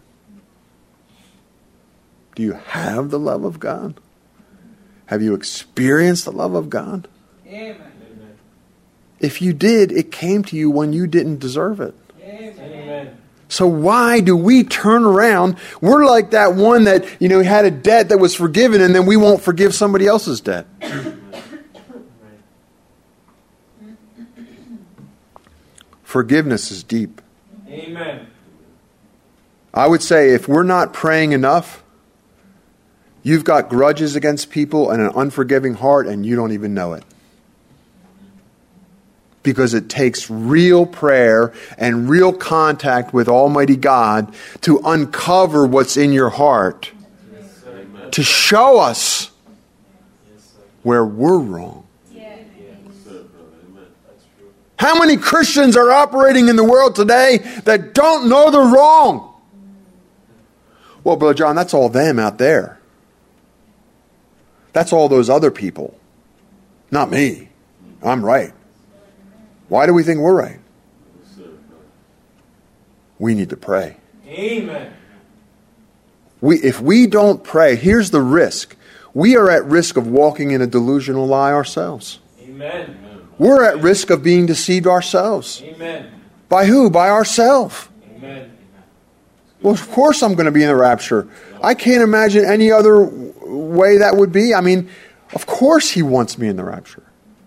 Speaker 1: Do you have the love of God? Have you experienced the love of God?
Speaker 2: Amen.
Speaker 1: If you did, it came to you when you didn't deserve it.
Speaker 2: Amen.
Speaker 1: So why do we turn around? We're like that one that, you know, had a debt that was forgiven, and then we won't forgive somebody else's debt. Forgiveness is deep.
Speaker 2: Amen.
Speaker 1: I would say if we're not praying enough, you've got grudges against people and an unforgiving heart, and you don't even know it. Because it takes real prayer and real contact with Almighty God to uncover what's in your heart,
Speaker 2: Yes, sir. Amen.
Speaker 1: to show us
Speaker 2: Yes, sir.
Speaker 1: where we're wrong.
Speaker 2: Yes.
Speaker 3: Sir, brother. Amen.
Speaker 2: That's true.
Speaker 1: How many Christians are operating in the world today that don't know they're wrong? Well, Brother John, that's all them out there. That's all those other people. Not me. I'm right. Why do we think we're right?
Speaker 3: Sir, brother.
Speaker 1: We need to pray.
Speaker 2: Amen.
Speaker 1: We, if we don't pray, here's the risk. We are at risk of walking in a delusional lie ourselves.
Speaker 2: Amen.
Speaker 1: We're at risk of being deceived ourselves.
Speaker 2: Amen.
Speaker 1: By who? By ourselves.
Speaker 2: Amen.
Speaker 1: Well, of course I'm going to be in the rapture. I can't imagine any other way that would be. I mean, of course He wants me in the rapture.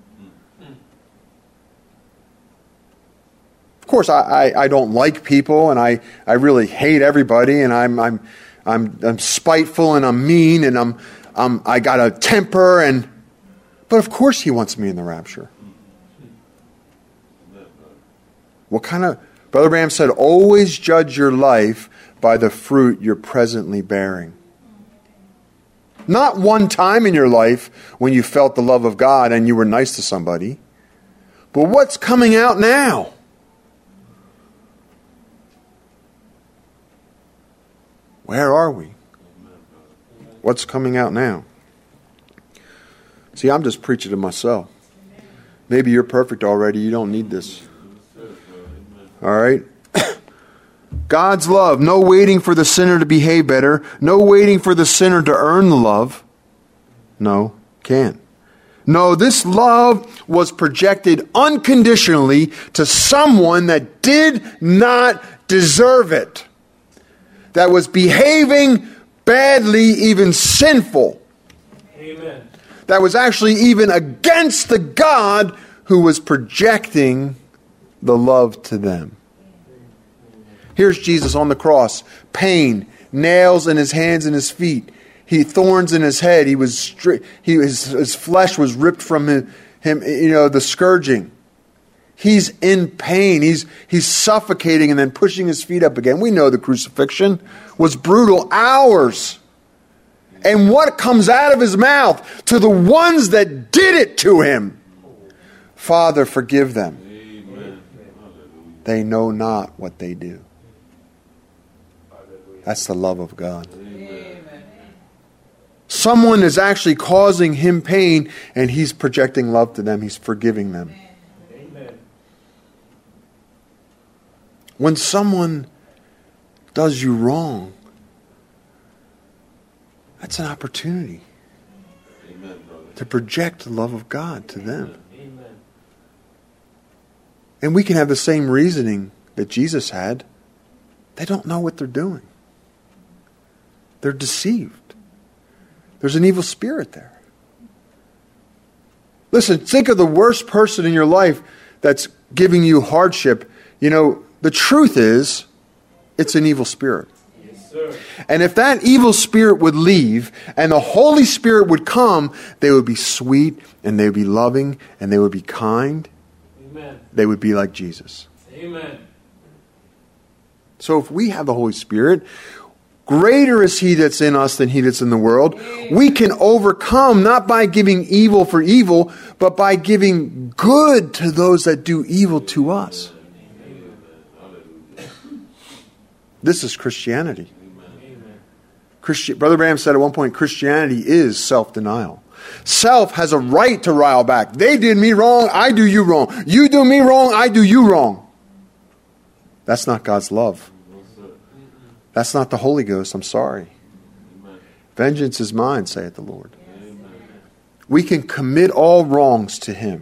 Speaker 1: Of course, I, I, I don't like people, and I, I really hate everybody, and I'm I'm I'm I'm spiteful, and I'm mean, and I'm I'm I got a temper, and But of course he wants me in the rapture. What kind of... Brother Branham said, always judge your life by the fruit you're presently bearing. Not one time in your life when you felt the love of God and you were nice to somebody. But what's coming out now? Where are we? What's coming out now? See, I'm just preaching to myself. Maybe you're perfect already. You don't need this. All right? God's love. No waiting for the sinner to behave better. No waiting for the sinner to earn the love. No, can't. No, this love was projected unconditionally to someone that did not deserve it. That was behaving badly, even sinful.
Speaker 2: Amen.
Speaker 1: That was actually even against the God who was projecting the love to them. Here's Jesus on the cross. Pain, nails in his hands and his feet. He thorns in his head. He was stri- he his, his flesh was ripped from him, him. You know, the scourging. He's in pain. He's he's suffocating and then pushing his feet up again. We know the crucifixion was brutal. Hours. And what comes out of his mouth to the ones that did it to him? Father, forgive them.
Speaker 3: Amen.
Speaker 1: They know not what they do. That's the love of God. Someone is actually causing him pain and he's projecting love to them. He's forgiving them.
Speaker 2: Amen.
Speaker 1: When someone does you wrong, that's an opportunity
Speaker 3: Amen, brother.
Speaker 1: to project the love of God to them.
Speaker 2: Amen.
Speaker 1: And we can have the same reasoning that Jesus had. They don't know what they're doing. They're deceived. There's an evil spirit there. Listen, think of the worst person in your life that's giving you hardship. You know, the truth is, it's an evil spirit.
Speaker 2: Yes, sir.
Speaker 1: And if that evil spirit would leave and the Holy Spirit would come, they would be sweet and they would be loving and they would be kind.
Speaker 2: Amen.
Speaker 1: They would be like Jesus.
Speaker 2: Amen.
Speaker 1: So if we have the Holy Spirit, greater is He that's in us than he that's in the world. We can overcome not by giving evil for evil, but by giving good to those that do evil to us. This is Christianity.
Speaker 2: Amen.
Speaker 1: Christi- Brother Branham said at one point, Christianity is self-denial. Self has a right to rile back. They did me wrong, I do you wrong. You do me wrong, I do you wrong. That's not God's love. That's not the Holy Ghost, I'm sorry. Vengeance is mine, saith the Lord. We can commit all wrongs to Him.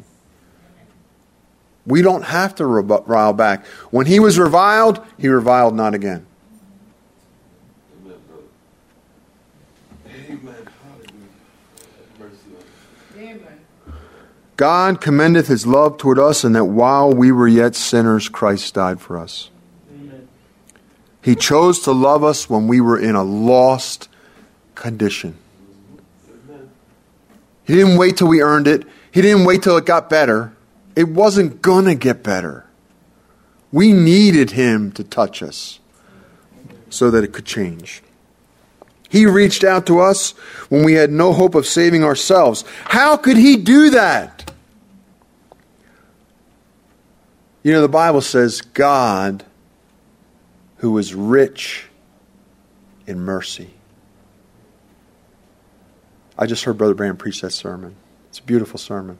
Speaker 1: We don't have to rile back. When He was reviled, He reviled not again.
Speaker 3: Amen, brother. Amen. Hallelujah. Mercy on us.
Speaker 4: Amen.
Speaker 1: God commendeth His love toward us, and that while we were yet sinners, Christ died for us.
Speaker 2: Amen.
Speaker 1: He chose to love us when we were in a lost condition. He didn't wait till we earned it. He didn't wait till it got better. It wasn't going to get better. We needed Him to touch us so that it could change. He reached out to us when we had no hope of saving ourselves. How could He do that? You know, the Bible says God, who is rich in mercy. I just heard Brother Branham preach that sermon. It's a beautiful sermon.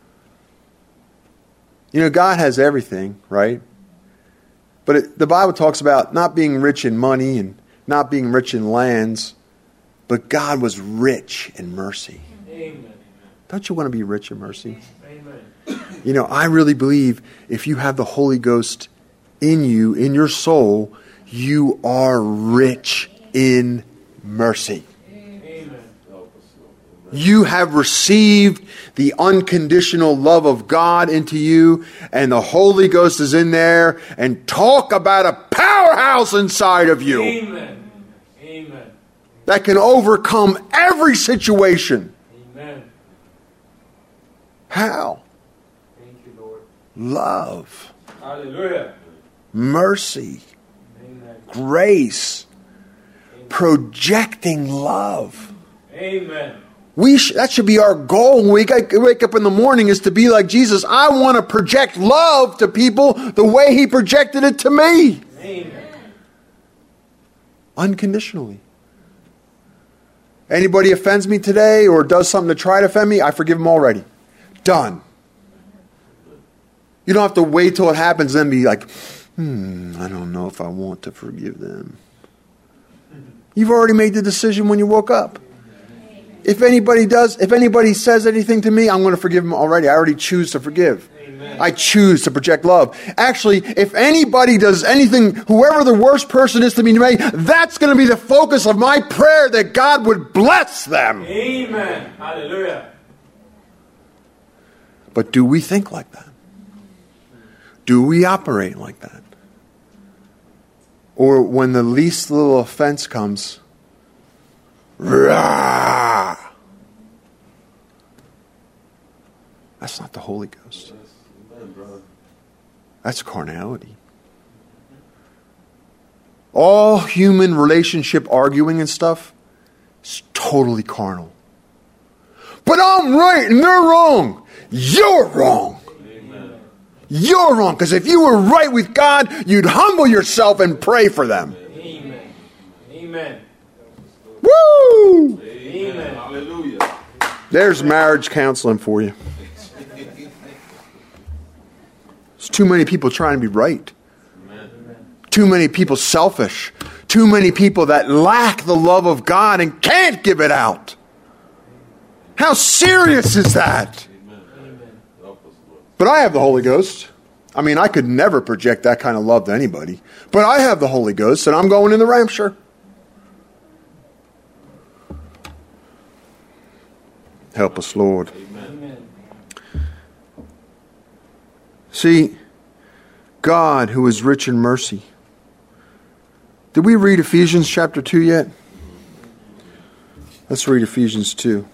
Speaker 1: You know, God has everything, right? But it, the Bible talks about not being rich in money and not being rich in lands, but God was rich in mercy.
Speaker 2: Amen.
Speaker 1: Don't you want to be rich in mercy?
Speaker 2: Amen.
Speaker 1: You know, I really believe if you have the Holy Ghost in you, in your soul, you are rich in mercy.
Speaker 2: Amen.
Speaker 1: You have received the unconditional love of God into you, and the Holy Ghost is in there, and talk about a powerhouse inside of you
Speaker 2: Amen. Amen.
Speaker 1: that can overcome every situation.
Speaker 2: Amen.
Speaker 1: How?
Speaker 2: Thank you, Lord.
Speaker 1: Love,
Speaker 2: Hallelujah.
Speaker 1: mercy,
Speaker 2: Amen.
Speaker 1: grace, projecting love.
Speaker 2: Amen.
Speaker 1: We sh- that should be our goal when we wake up in the morning, is to be like Jesus. I want to project love to people the way He projected it to me.
Speaker 2: Amen.
Speaker 1: Unconditionally. Anybody offends me today or does something to try to offend me, I forgive them already. Done. You don't have to wait till it happens and then be like, hmm, I don't know if I want to forgive them. You've already made the decision when you woke up. If anybody does, if anybody says anything to me, I'm going to forgive them already. I already choose to forgive.
Speaker 2: Amen.
Speaker 1: I choose to project love. Actually, if anybody does anything, whoever the worst person is to me, that's going to be the focus of my prayer, that God would bless them.
Speaker 2: Amen. Hallelujah.
Speaker 1: But do we think like that? Do we operate like that? Or when the least little offense comes, rah! That's not the Holy Ghost. That's carnality. All human relationship arguing and stuff is totally carnal. But I'm right and they're wrong. You're wrong.
Speaker 3: Amen.
Speaker 1: You're wrong. Because if you were right with God, you'd humble yourself and pray for them.
Speaker 2: Amen. Amen.
Speaker 1: Woo!
Speaker 3: Amen. Hallelujah.
Speaker 1: There's marriage counseling for you. There's too many people trying to be right.
Speaker 3: Amen.
Speaker 1: Too many people selfish. Too many people that lack the love of God and can't give it out. How serious is that?
Speaker 3: Amen. Help us, Lord.
Speaker 1: But I have the Holy Ghost. I mean, I could never project that kind of love to anybody. But I have the Holy Ghost, and I'm going in the rapture. Help us, Lord.
Speaker 2: Amen.
Speaker 1: See, God, who is rich in mercy. Did we read Ephesians chapter two yet? Let's read Ephesians two.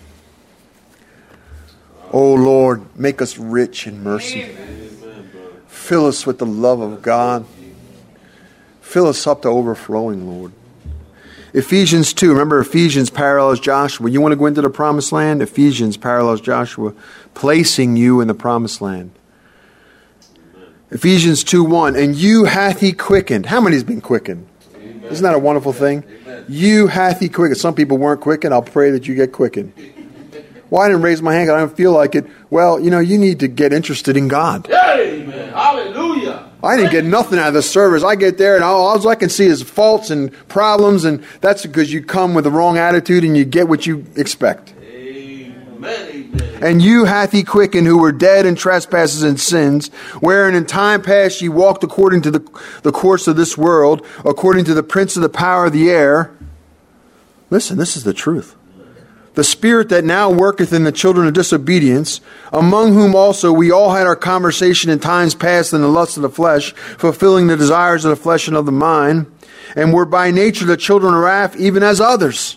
Speaker 1: Oh Lord, make us rich in mercy.
Speaker 3: Amen, brother.
Speaker 1: Fill us with the love of God. Fill us up to overflowing, Lord. Ephesians two. Remember, Ephesians parallels Joshua. You want to go into the promised land? Ephesians parallels Joshua, placing you in the promised land. Ephesians two one. And you hath he quickened. How many has been quickened?
Speaker 3: Amen.
Speaker 1: Isn't that a wonderful thing?
Speaker 3: Amen.
Speaker 1: You hath he quickened. Some people weren't quickened. I'll pray that you get quickened. Well, I didn't raise my hand. I don't feel like it. Well, you know, you need to get interested in God.
Speaker 3: Amen. Hallelujah.
Speaker 1: I didn't get nothing out of the service. I get there and all, all I can see is faults and problems, and that's because you come with the wrong attitude and you get what you expect.
Speaker 3: Amen. Amen.
Speaker 1: And you hath he quickened who were dead in trespasses and sins, wherein in time past ye walked according to the, the course of this world, according to the prince of the power of the air. Listen, this is the truth. The spirit that now worketh in the children of disobedience, among whom also we all had our conversation in times past in the lust of the flesh, fulfilling the desires of the flesh and of the mind, and were by nature the children of wrath, even as others.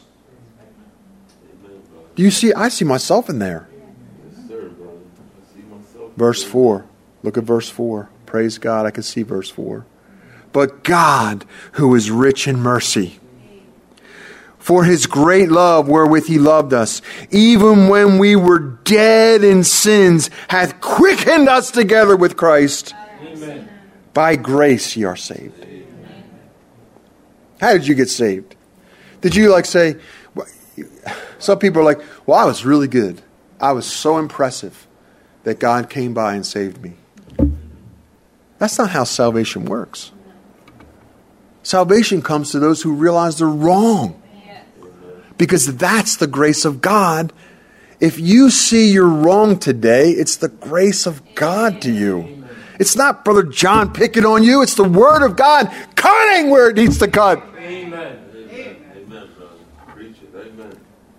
Speaker 1: Do you see? I see myself in there.
Speaker 3: Yes, sir, brother. I see myself.
Speaker 1: Verse four. Look at verse four. Praise God, I can see verse four. But God, who is rich in mercy, for his great love wherewith he loved us, even when we were dead in sins, hath quickened us together with Christ.
Speaker 2: Amen.
Speaker 1: By grace ye are saved. How did you get saved? Did you like say, some people are like, well, I was really good. I was so impressive that God came by and saved me. That's not how salvation works. Salvation comes to those who realize they're wrong. Because that's the grace of God. If you see you're wrong today, it's the grace of God to you. It's not Brother John picking on you. It's the Word of God cutting where it needs to cut.
Speaker 2: Amen.
Speaker 3: Amen. Amen, brother. Preach it. Amen.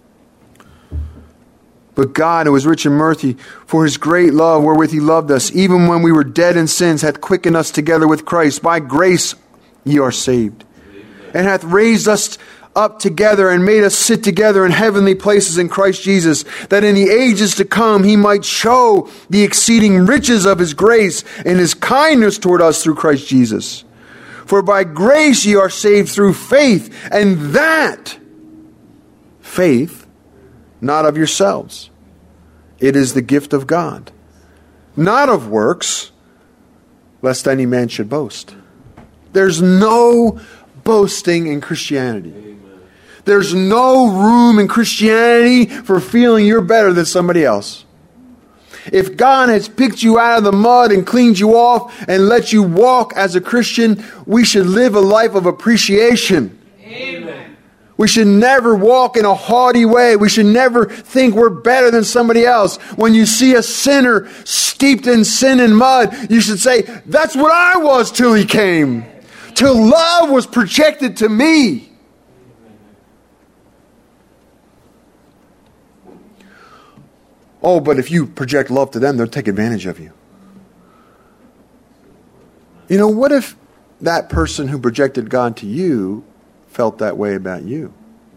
Speaker 1: But God, who is rich in mercy, for his great love wherewith he loved us, even when we were dead in sins, hath quickened us together with Christ. By grace ye are saved. And hath raised us up together and made us sit together in heavenly places in Christ Jesus, that in the ages to come he might show the exceeding riches of his grace and his kindness toward us through Christ Jesus. For by grace ye are saved through faith, and that faith not of yourselves. It is the gift of God, not of works, lest any man should boast. There's no boasting in Christianity. Amen. There's no room in Christianity for feeling you're better than somebody else. If God has picked you out of the mud and cleaned you off and let you walk as a Christian, we should live a life of appreciation.
Speaker 2: Amen.
Speaker 1: We should never walk in a haughty way. We should never think we're better than somebody else. When you see a sinner steeped in sin and mud, you should say, that's what I was till he came. Till love was projected to me. Oh, but if you project love to them, they'll take advantage of you. You know, what if that person who projected God to you felt that way about you?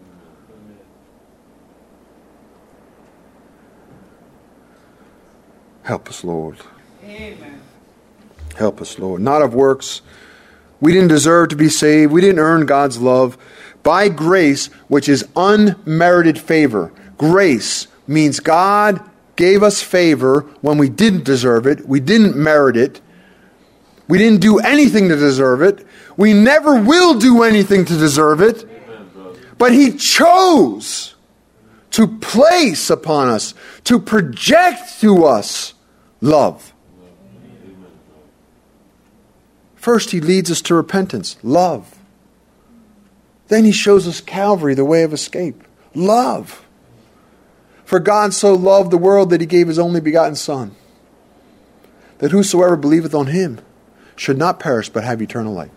Speaker 1: Help us, Lord.
Speaker 4: Amen.
Speaker 1: Help us, Lord. Not of works. We didn't deserve to be saved. We didn't earn God's love. By grace, which is unmerited favor. Grace means God gave us favor when we didn't deserve it. We didn't merit it. We didn't do anything to deserve it. We never will do anything to deserve it. But he chose to place upon us, to project to us love. First, he leads us to repentance, love. Then he shows us Calvary, the way of escape, love. For God so loved the world that he gave his only begotten Son, that whosoever believeth on him should not perish but have eternal life.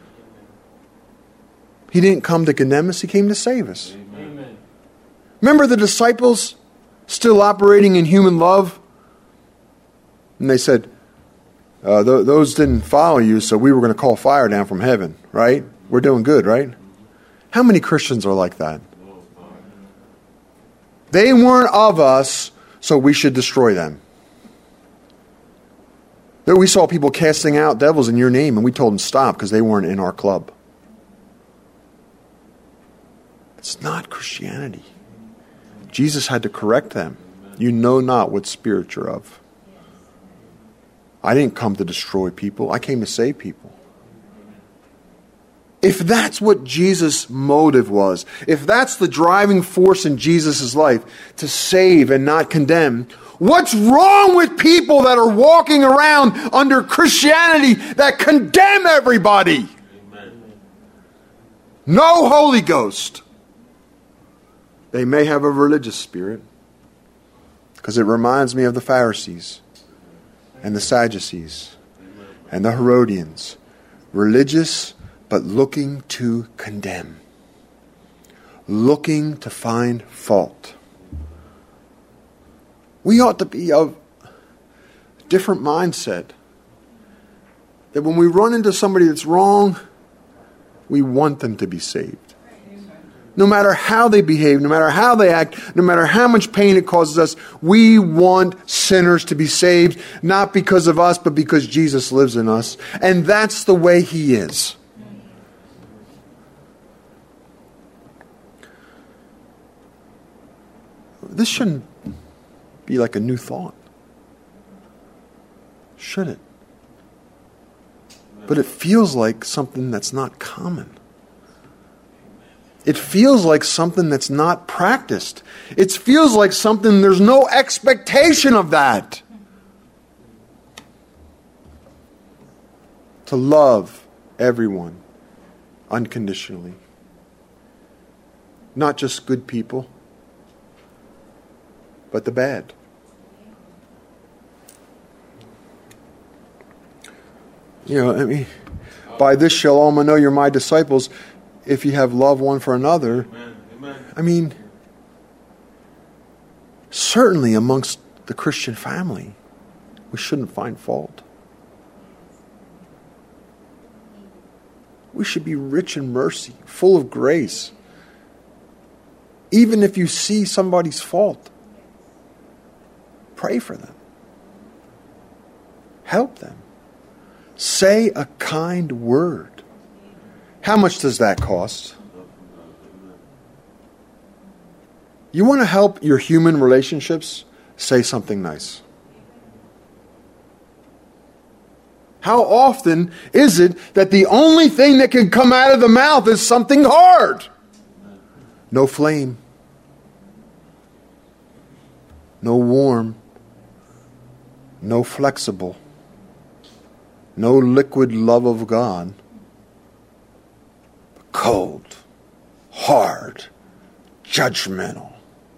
Speaker 1: He didn't come to condemn us, he came to save us.
Speaker 2: Amen.
Speaker 1: Remember the disciples still operating in human love? And they said, uh, th- those didn't follow you, so we were going to call fire down from heaven, right? We're doing good, right? How many Christians are like that? They weren't of us, so we should destroy them. That we saw people casting out devils in your name, and we told them stop because they weren't in our club. It's not Christianity. Jesus had to correct them. You know not what spirit you're of. I didn't come to destroy people. I came to save people. If that's what Jesus' motive was, if that's the driving force in Jesus' life, to save and not condemn, what's wrong with people that are walking around under Christianity that condemn everybody? Amen. No Holy Ghost. They may have a religious spirit, because it reminds me of the Pharisees and the Sadducees and the Herodians. Religious, but looking to condemn. Looking to find fault. We ought to be of a different mindset. That when we run into somebody that's wrong, we want them to be saved. No matter how they behave, no matter how they act, no matter how much pain it causes us, we want sinners to be saved, not because of us, but because Jesus lives in us. And that's the way he is. This shouldn't be like a new thought. Should it? But it feels like something that's not common. It feels like something that's not practiced. It feels like something there's no expectation of that. To love everyone unconditionally. Not just good people, but the bad. You know, I mean, by this shall all men know you're my disciples, if you have love one for another.
Speaker 3: Amen. Amen.
Speaker 1: I mean, certainly amongst the Christian family, we shouldn't find fault. We should be rich in mercy, full of grace, Even if you see somebody's fault, pray for them. Help them. Say a kind word. How much does that cost? You want to help your human relationships? Say something nice. How often is it that the only thing that can come out of the mouth is something hard? No flame. No warm. No flexible. No liquid love of God. Cold. Hard. Judgmental.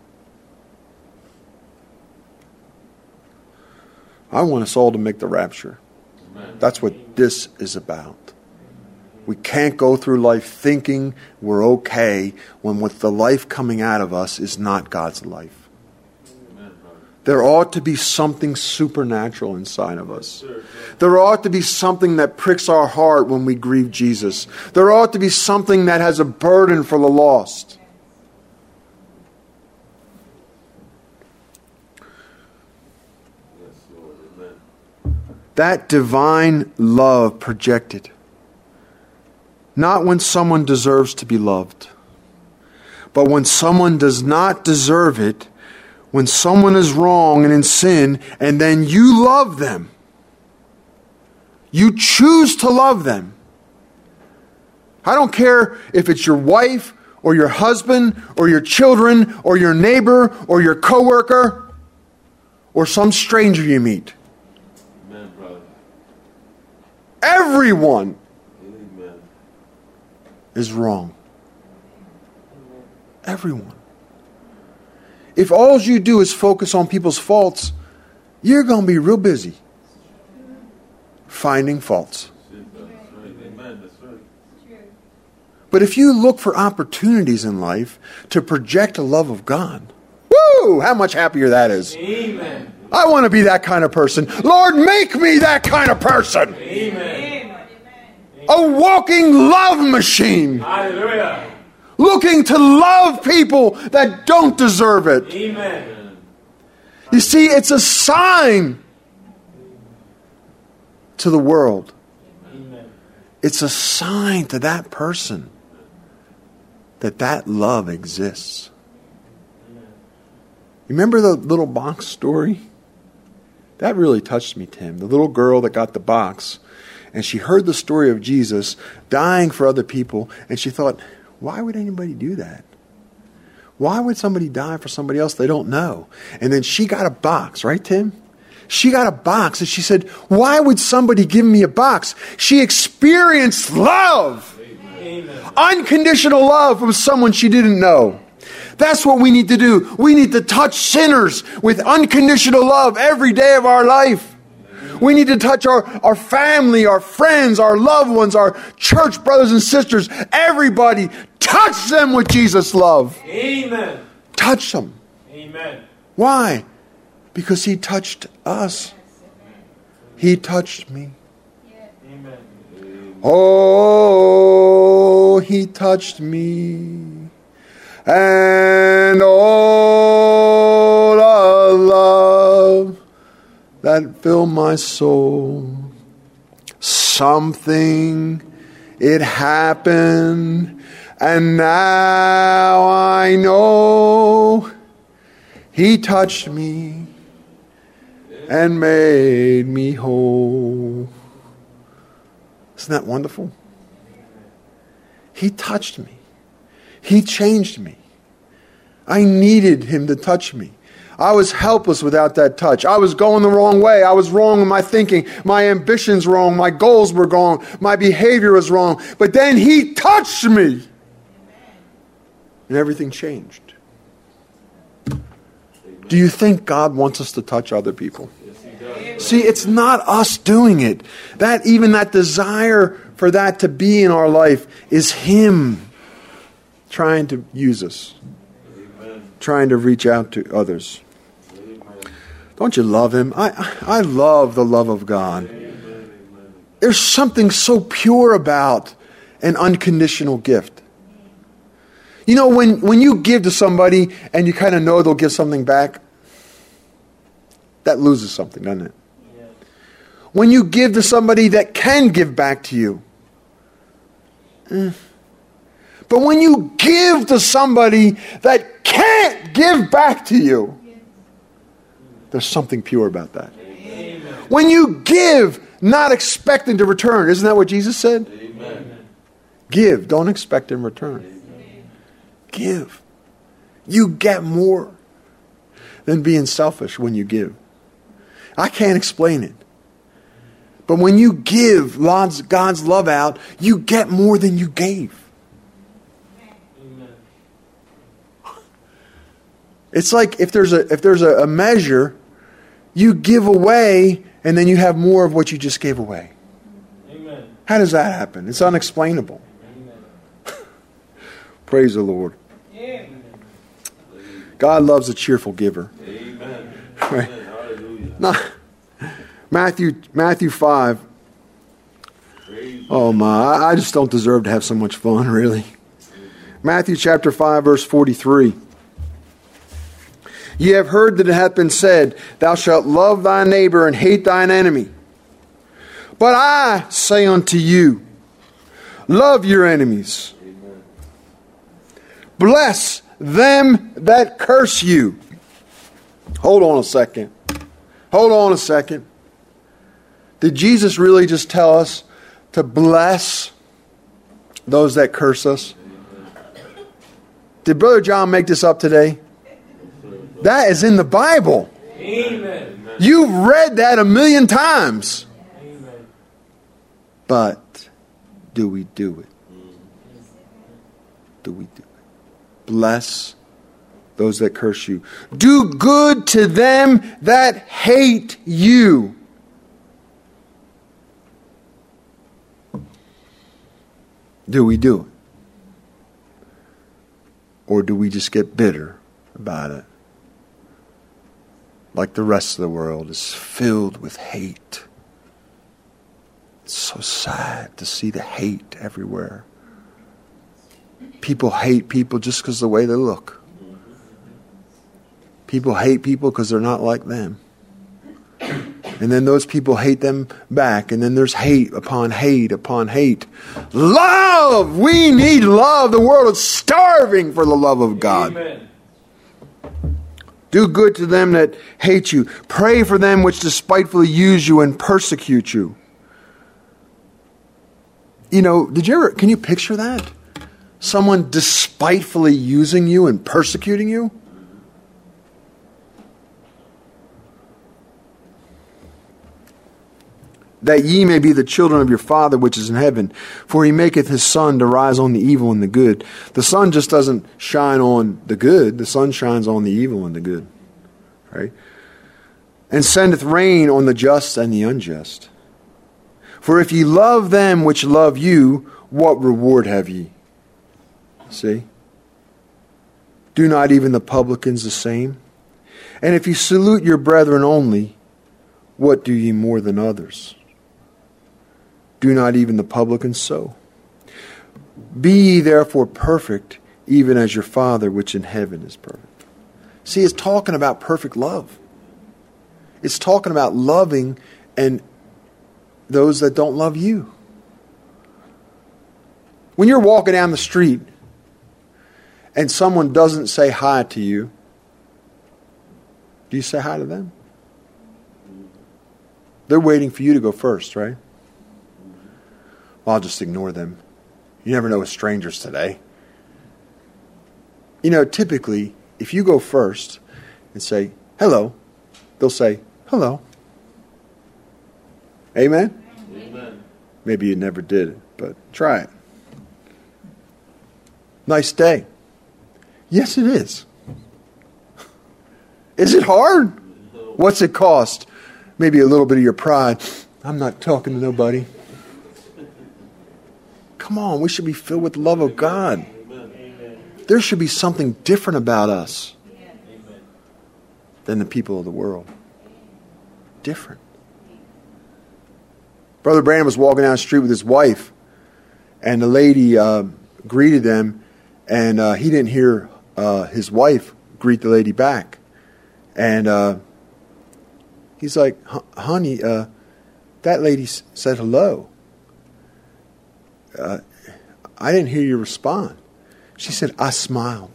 Speaker 1: I want us all to make the rapture. That's what this is about. We can't go through life thinking we're okay when what the life coming out of us is not God's life. There ought to be something supernatural inside of us. There ought to be something that pricks our heart when we grieve Jesus. There ought to be something that has a burden for the lost. That divine love projected. Not when someone deserves to be loved, but when someone does not deserve it, when someone is wrong and in sin, and then you love them. You choose to love them. I don't care if it's your wife or your husband or your children or your neighbor or your coworker or some stranger you meet.
Speaker 3: Amen, brother.
Speaker 1: Everyone
Speaker 3: Amen.
Speaker 1: is wrong. Everyone. If all you do is focus on people's faults, you're going to be real busy finding faults.
Speaker 3: Amen. That's right.
Speaker 1: But if you look for opportunities in life to project a love of God, woo, how much happier that is.
Speaker 2: Amen.
Speaker 1: I want to be that kind of person. Lord, make me that kind of person.
Speaker 2: Amen.
Speaker 1: A walking love machine.
Speaker 2: Hallelujah.
Speaker 1: Looking to love people that don't deserve it.
Speaker 2: Amen.
Speaker 1: You see, it's a sign to the world.
Speaker 2: Amen.
Speaker 1: It's a sign to that person that that love exists.
Speaker 2: Amen.
Speaker 1: You remember the little box story? That really touched me, Tim. The little girl that got the box, and she heard the story of Jesus dying for other people, and she thought, why would anybody do that? Why would somebody die for somebody else they don't know? And then she got a box, right, Tim? She got a box, and she said, why would somebody give me a box? She experienced love.
Speaker 2: Amen.
Speaker 1: Unconditional love from someone she didn't know. That's what we need to do. We need to touch sinners with unconditional love every day of our life. We need to touch our, our family, our friends, our loved ones, our church brothers and sisters. Everybody, touch them with Jesus' love.
Speaker 2: Amen.
Speaker 1: Touch them.
Speaker 2: Amen.
Speaker 1: Why? Because He touched us. He touched me.
Speaker 2: Amen.
Speaker 1: Oh, He touched me. And all the love that filled my soul. Something, it happened, and now I know He touched me and made me whole. Isn't that wonderful? He touched me. He changed me. I needed Him to touch me. I was helpless without that touch. I was going the wrong way. I was wrong in my thinking. My ambitions wrong. My goals were wrong. My behavior was wrong. But then He touched me. And everything changed. Do you think God wants us to touch other people? See, it's not us doing it. That even that desire for that to be in our life is Him trying to use us. Trying to reach out to others. Don't you love Him? I I love the love of God. There's something so pure about an unconditional gift. You know, when, when you give to somebody and you kind of know they'll give something back, that loses something, doesn't it?
Speaker 2: Yeah.
Speaker 1: When you give to somebody that can give back to you. Eh. But when you give to somebody that can't give back to you, there's something pure about that.
Speaker 2: Amen.
Speaker 1: When you give, not expecting to return. Isn't that what Jesus said?
Speaker 3: Amen.
Speaker 1: Give, don't expect in return. Give. You get more than being selfish when you give. I can't explain it. But when you give God's, God's love out, you get more than you gave.
Speaker 2: Amen.
Speaker 1: It's like if there's a if there's a, a measure, you give away and then you have more of what you just gave away.
Speaker 2: Amen.
Speaker 1: How does that happen? It's unexplainable.
Speaker 2: Amen.
Speaker 1: Praise the Lord.
Speaker 2: Amen.
Speaker 1: God loves a cheerful giver.
Speaker 3: Amen.
Speaker 1: Right.
Speaker 3: Amen. Hallelujah.
Speaker 1: Now, Matthew Matthew five.
Speaker 3: Praise
Speaker 1: Oh my, I I just don't deserve to have so much fun, really. Matthew chapter five, verse forty-three. Ye have heard that it hath been said, Thou shalt love thy neighbor and hate thine enemy. But I say unto you, love your enemies.
Speaker 3: Amen.
Speaker 1: Bless them that curse you. Hold on a second. Hold on a second. Did Jesus really just tell us to bless those that curse us? Did Brother John make this up today? That is in the Bible.
Speaker 2: Amen.
Speaker 1: You've read that a million times.
Speaker 2: Amen.
Speaker 1: But do we do it? Do we do it? Bless those that curse you. Do good to them that hate you. Do we do it? Or do we just get bitter about it? Like the rest of the world is filled with hate. It's so sad to see the hate everywhere. People hate people just because of the way they look. People hate people because they're not like them. And then those people hate them back. And then there's hate upon hate upon hate. Love! We need love. The world is starving for the love of God.
Speaker 2: Amen.
Speaker 1: Do good to them that hate you. Pray for them which despitefully use you and persecute you. You know, did you ever, can you picture that? Someone despitefully using you and persecuting you? That ye may be the children of your Father which is in heaven. For he maketh his sun to rise on the evil and the good. The sun just doesn't shine on the good. The sun shines on the evil and the good. Right? And sendeth rain on the just and the unjust. For if ye love them which love you, what reward have ye? See? Do not even the publicans the same? And if ye salute your brethren only, what do ye more than others? Do not even the publicans so? Be ye therefore perfect, even as your Father which in heaven is perfect. See, it's talking about perfect love. It's talking about loving and those that don't love you. When you're walking down the street and someone doesn't say hi to you, do you say hi to them? They're waiting for you to go first, right? Well, I'll just ignore them. You never know with strangers today. You know, typically, if you go first and say, hello, they'll say, hello. Amen?
Speaker 3: Amen.
Speaker 1: Maybe you never did it, but try it. Nice day. Yes, it is. Is it hard? What's it cost? Maybe a little bit of your pride. I'm not talking to nobody. Come on, we should be filled with the love of God.
Speaker 2: Amen.
Speaker 1: There should be something different about us than the people of the world. Different. Brother Brandon was walking down the street with his wife, and the lady uh, greeted them, And uh, he didn't hear uh, his wife greet the lady back. And uh, he's like, honey, uh, that lady s- said hello. Uh, I didn't hear you respond. She said, I smiled.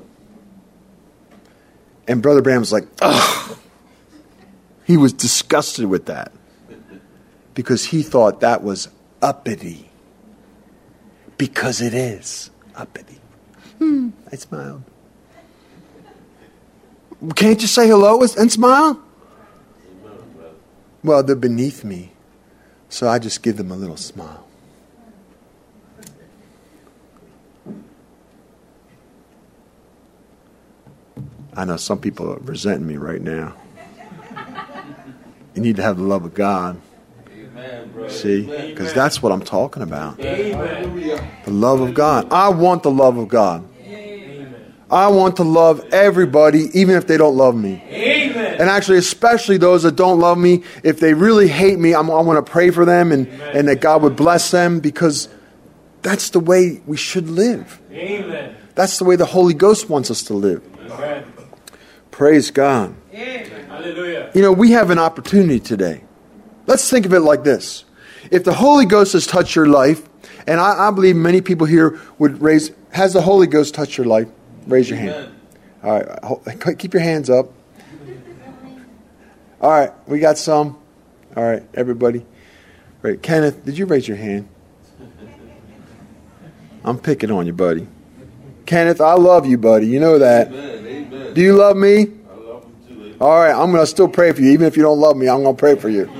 Speaker 1: And Brother Branham was like, ugh. He was disgusted with that because he thought that was uppity. Because it is uppity. Hmm, I smiled. Can't you say hello and smile? Well, they're beneath me, so I just give them a little smile. I know some people are resenting me right now. You need to have the love of God.
Speaker 3: Amen, brother.
Speaker 1: See? Because that's what I'm talking about.
Speaker 2: Amen.
Speaker 1: The love of God. I want the love of God.
Speaker 2: Amen.
Speaker 1: I want to love everybody, even if they don't love me.
Speaker 2: Amen.
Speaker 1: And actually, especially those that don't love me, if they really hate me, I'm, I want to pray for them and, and that God would bless them, because that's the way we should live.
Speaker 2: Amen.
Speaker 1: That's the way the Holy Ghost wants us to live.
Speaker 2: Amen.
Speaker 1: Praise God.
Speaker 2: Hallelujah.
Speaker 1: You know, we have an opportunity today. Let's think of it like this. If the Holy Ghost has touched your life, and I, I believe many people here would raise, has the Holy Ghost touched your life? Raise your hand. All right, hold- keep your hands up. All right, we got some. All right, everybody. Great. Kenneth, did you raise your hand? I'm picking on you, buddy. Kenneth, I love you, buddy. You know that.
Speaker 3: Amen. Amen.
Speaker 1: Do you love me?
Speaker 3: I love him too. Amen.
Speaker 1: All right, I'm going to still pray for you. Even if you don't love me, I'm going to pray for you.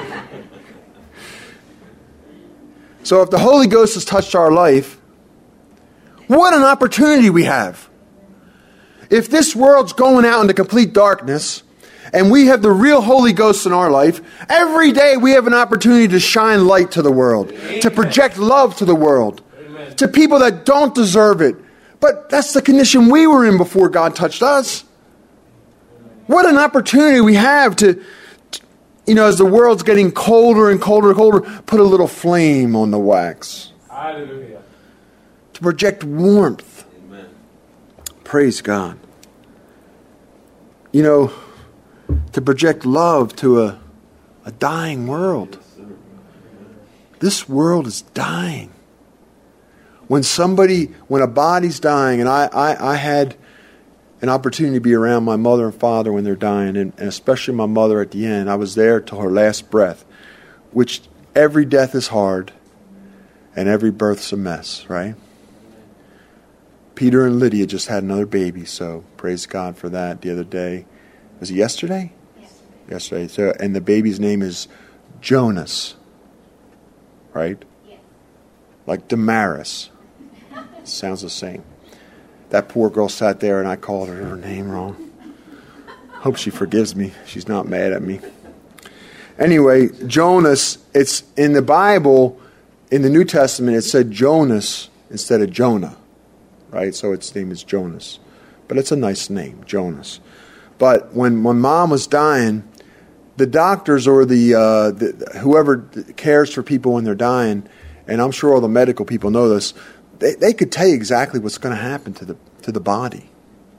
Speaker 1: So if the Holy Ghost has touched our life, what an opportunity we have. If this world's going out into complete darkness, and we have the real Holy Ghost in our life, every day we have an opportunity to shine light to the world, Amen. To project love to the world, Amen. To people that don't deserve it. But that's the condition we were in before God touched us. What an opportunity we have to, you know, as the world's getting colder and colder and colder, put a little flame on the wax.
Speaker 2: Hallelujah.
Speaker 1: To project warmth.
Speaker 3: Amen.
Speaker 1: Praise God. You know, to project love to a, a dying world. This world is dying. When somebody, when a body's dying, and I, I, I had an opportunity to be around my mother and father when they're dying, and, and especially my mother at the end. I was there till her last breath, which every death is hard, and every birth's a mess, right? Peter and Lydia just had another baby, so praise God for that the other day. Was it yesterday? Yesterday. Yesterday. So, and the baby's name is Jonas, right? Yes. Like Damaris. Sounds the same. That poor girl sat there and I called her her name wrong. Hope she forgives me. She's not mad at me. Anyway, Jonas, it's in the Bible, in the New Testament, it said Jonas instead of Jonah. Right? So its name is Jonas. But it's a nice name, Jonas. But when, when mom was dying, the doctors or the, uh, the whoever cares for people when they're dying, and I'm sure all the medical people know this, they, they could tell you exactly what's going to happen to the to the body.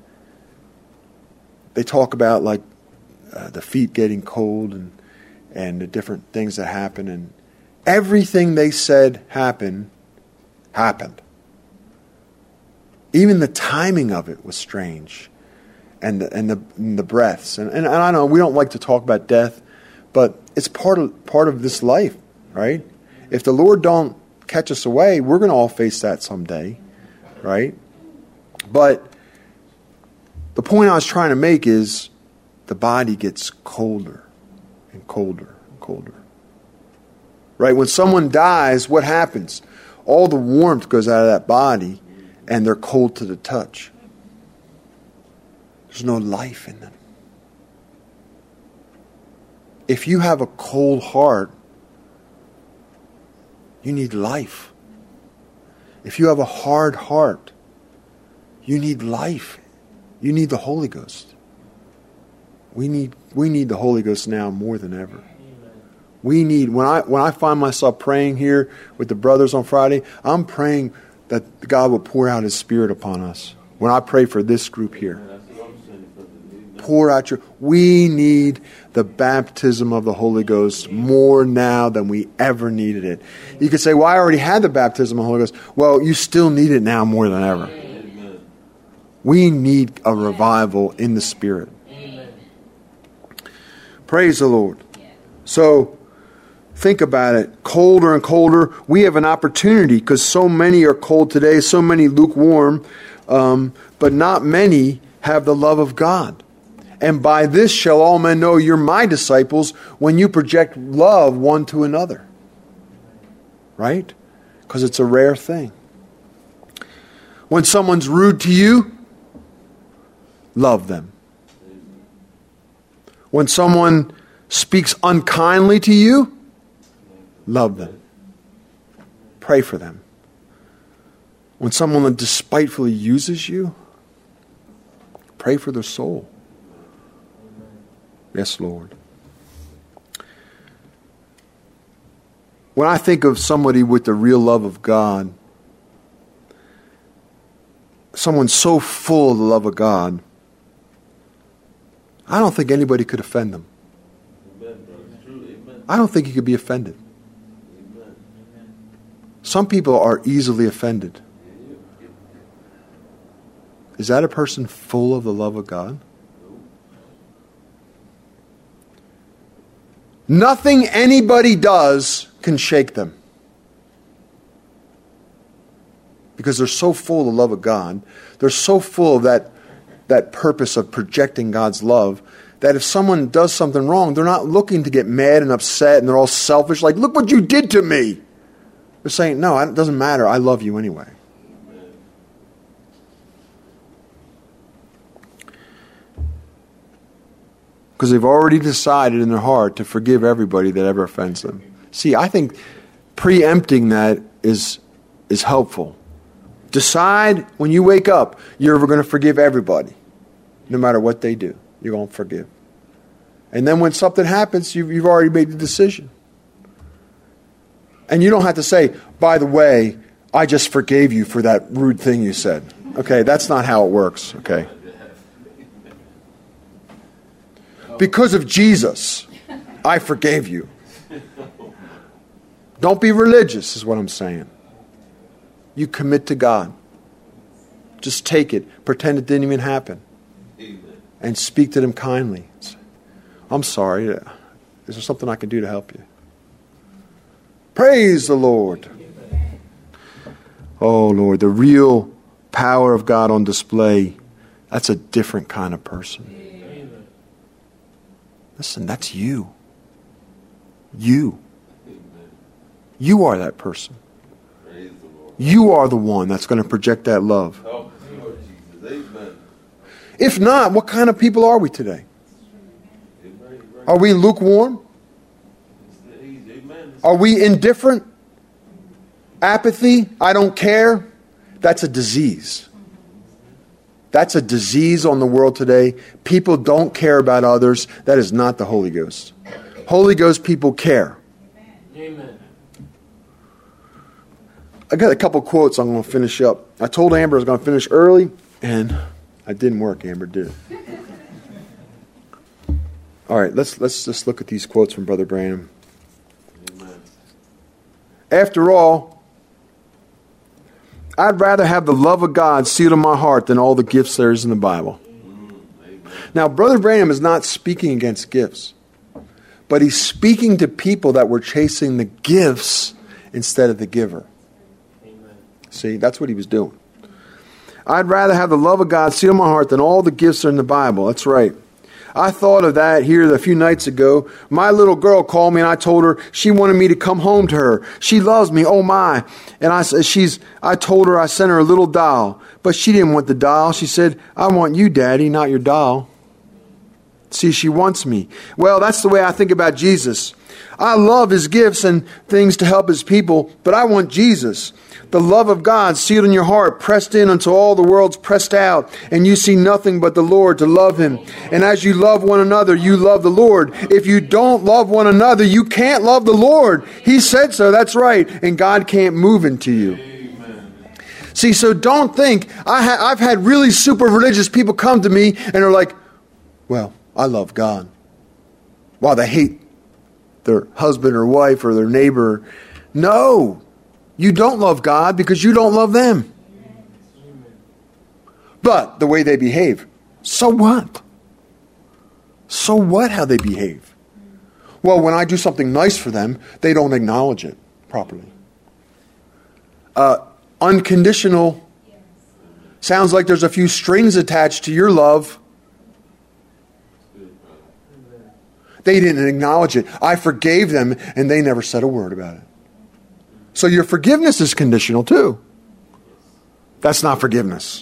Speaker 1: They talk about like uh, the feet getting cold and and the different things that happen, and everything they said happened happened. Even the timing of it was strange, and the, and the and the breaths, and, and I know we don't like to talk about death, but it's part of part of this life, right? If the Lord don't catch us away, we're going to all face that someday, right? But the point I was trying to make is the body gets colder and colder and colder, right? When someone dies, what happens? All the warmth goes out of that body, and they're cold to the touch. There's no life in them. If you have a cold heart, you need life. If you have a hard heart, you need life. You need the Holy Ghost. We need we need the Holy Ghost now more than ever. We need, when I when I find myself praying here with the brothers on Friday, I'm praying that God will pour out His Spirit upon us. When I pray for this group here, pour out your... We need the baptism of the Holy Ghost more now than we ever needed it. You could say, well, I already had the baptism of the Holy Ghost. Well, you still need it now more than ever. Amen. We need a revival in the Spirit. Amen. Praise the Lord. So, think about it. Colder and colder. We have an opportunity because so many are cold today, so many lukewarm, um, but not many have the love of God. And by this shall all men know you're my disciples when you project love one to another. Right? Because it's a rare thing. When someone's rude to you, love them. When someone speaks unkindly to you, love them. Pray for them. When someone despitefully uses you, pray for their soul. Yes, Lord. When I think of somebody with the real love of God, someone so full of the love of God, I don't think anybody could offend them. I don't think you could be offended. Some people are easily offended. Is that a person full of the love of God? Nothing anybody does can shake them. Because they're so full of the love of God. They're so full of that, that purpose of projecting God's love that if someone does something wrong, they're not looking to get mad and upset and they're all selfish, like, look what you did to me. They're saying, no, it doesn't matter. I love you anyway. Because they've already decided in their heart to forgive everybody that ever offends them. See, I think preempting that is, is helpful. Decide when you wake up, you're going to forgive everybody. No matter what they do, you're going to forgive. And then when something happens, you've, you've already made the decision. And you don't have to say, by the way, I just forgave you for that rude thing you said. Okay, that's not how it works, okay? Because of Jesus, I forgave you. Don't be religious, is what I'm saying. You commit to God. Just take it. Pretend it didn't even happen. And speak to them kindly. I'm sorry. Is there something I can do to help you? Praise the Lord. Oh, Lord, the real power of God on display, that's a different kind of person. Listen, that's you. You. You are that person. You are the one that's going to project that love. If not, what kind of people are we today? Are we lukewarm? Are we indifferent? Apathy? I don't care? That's a disease. That's a disease on the world today. People don't care about others. That is not the Holy Ghost. Holy Ghost people care. Amen. I got a couple quotes I'm going to finish up. I told Amber I was going to finish early, and it didn't work, Amber, did it? All right, let's let's just look at these quotes from Brother Branham. Amen. After all, I'd rather have the love of God sealed in my heart than all the gifts there is in the Bible. Amen. Now, Brother Branham is not speaking against gifts, but he's speaking to people that were chasing the gifts instead of the giver. Amen. See, that's what he was doing. I'd rather have the love of God sealed in my heart than all the gifts are in the Bible. That's right. I thought of that here a few nights ago. My little girl called me and I told her she wanted me to come home to her. She loves me, oh my. And I said, she's, I told her I sent her a little doll, but she didn't want the doll. She said, I want you, Daddy, not your doll. See, she wants me. Well, that's the way I think about Jesus. I love his gifts and things to help his people, but I want Jesus. The love of God sealed in your heart, pressed in until all the world's pressed out, and you see nothing but the Lord to love him. And as you love one another, you love the Lord. If you don't love one another, you can't love the Lord. He said so, that's right. And God can't move into you. Amen. See, so don't think, I ha- I've had really super religious people come to me and are like, well, I love God. While they hate their husband or wife or their neighbor. No, you don't love God because you don't love them. But the way they behave, so what? So what how they behave? Well, when I do something nice for them, they don't acknowledge it properly. Uh, unconditional sounds like there's a few strings attached to your love. They didn't acknowledge it. I forgave them and they never said a word about it. So your forgiveness is conditional too. That's not forgiveness.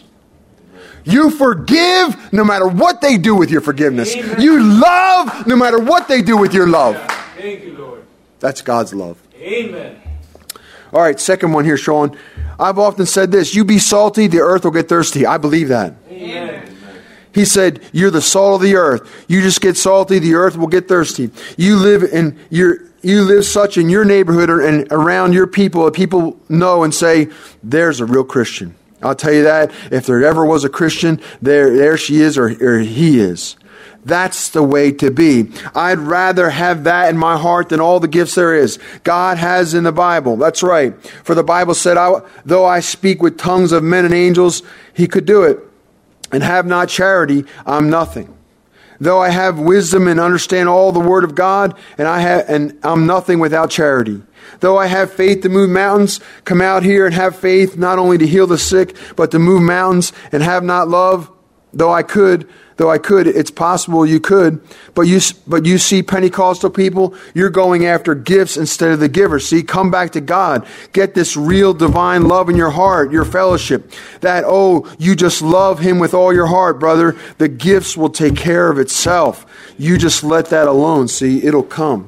Speaker 1: You forgive no matter what they do with your forgiveness. Amen. You love no matter what they do with your love.
Speaker 2: Thank you, Lord.
Speaker 1: That's God's love.
Speaker 2: Amen.
Speaker 1: All right, second one here, Sean. I've often said this, you be salty, the earth will get thirsty. I believe that.
Speaker 2: Amen.
Speaker 1: He said, you're the salt of the earth. You just get salty, the earth will get thirsty. You live in your you live such in your neighborhood and around your people that people know and say, there's a real Christian. I'll tell you that. If there ever was a Christian, there, there she is or, or he is. That's the way to be. I'd rather have that in my heart than all the gifts there is. God has in the Bible. That's right. For the Bible said, I, though I speak with tongues of men and angels, he could do it. And have not charity, I'm nothing. Though I have wisdom and understand all the word of God, and I have, and I'm nothing without charity. Though I have faith to move mountains, come out here and have faith not only to heal the sick, but to move mountains and have not love. Though I could, though I could, it's possible you could. But you, but you see Pentecostal people, you're going after gifts instead of the giver. See, come back to God. Get this real divine love in your heart, your fellowship. That, oh, you just love Him with all your heart, brother. The gifts will take care of itself. You just let that alone. See, it'll come.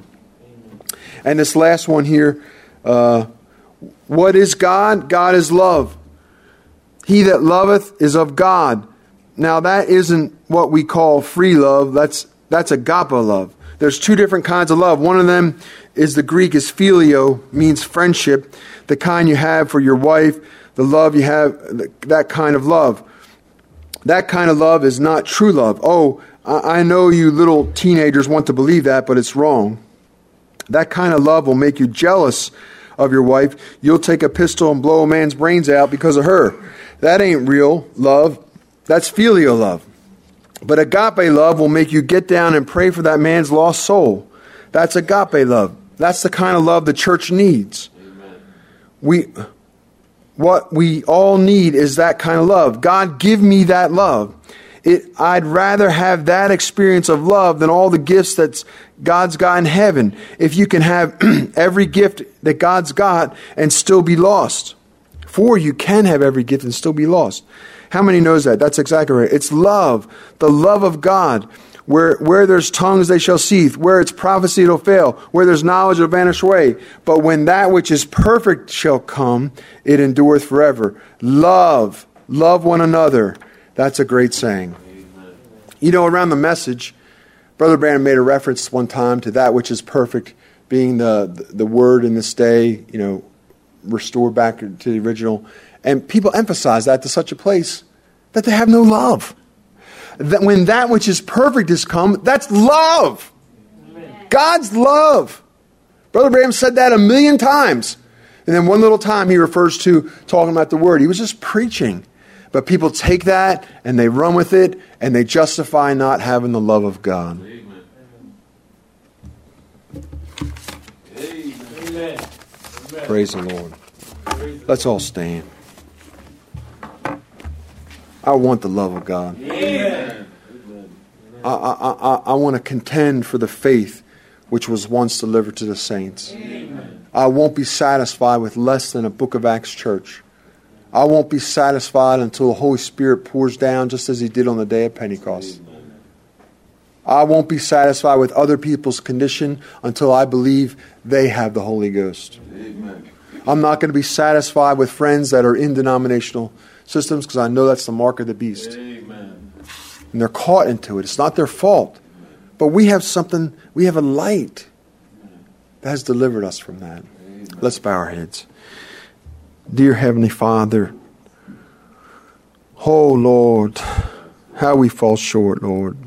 Speaker 1: And this last one here, uh, what is God? God is love. He that loveth is of God. Now that isn't what we call free love. That's that's agape love. There's two different kinds of love. One of them is the Greek is phileo, means friendship, the kind you have for your wife, the love you have, that kind of love. That kind of love is not true love. Oh, I know you little teenagers want to believe that, but it's wrong. That kind of love will make you jealous of your wife. You'll take a pistol and blow a man's brains out because of her. That ain't real love. That's filial love. But agape love will make you get down and pray for that man's lost soul. That's agape love. That's the kind of love the church needs. Amen. We, what we all need is that kind of love. God, give me that love. It, I'd rather have that experience of love than all the gifts that God's got in heaven. If you can have every gift that God's got and still be lost. For you can have every gift and still be lost. How many knows that? That's exactly right. It's love, the love of God. Where where there's tongues, they shall cease. Where it's prophecy, it'll fail. Where there's knowledge, it'll vanish away. But when that which is perfect shall come, it endureth forever. Love, love one another. That's a great saying. Amen. You know, around the message, Brother Branham made a reference one time to that which is perfect, being the, the, the word in this day, you know, restored back to the original. And people emphasize that to such a place that they have no love. That when that which is perfect has come, that's love. Amen. God's love. Brother Branham said that a million times. And then one little time he refers to talking about the word. He was just preaching. But people take that and they run with it and they justify not having the love of God.
Speaker 3: Amen.
Speaker 2: Amen.
Speaker 1: Praise the Lord. Let's all stand. I want the love of God.
Speaker 2: Amen.
Speaker 1: I, I, I, I want to contend for the faith which was once delivered to the saints.
Speaker 2: Amen.
Speaker 1: I won't be satisfied with less than a Book of Acts church. I won't be satisfied until the Holy Spirit pours down just as He did on the day of Pentecost. Amen. I won't be satisfied with other people's condition until I believe they have the Holy Ghost.
Speaker 3: Amen.
Speaker 1: I'm not going to be satisfied with friends that are in denominational systems because I know that's the mark of the beast.
Speaker 3: Amen.
Speaker 1: And they're caught into it. It's not their fault. But we have something, we have a light that has delivered us from that. Amen. Let's bow our heads. Dear Heavenly Father, Oh, Lord, how we fall short, Lord.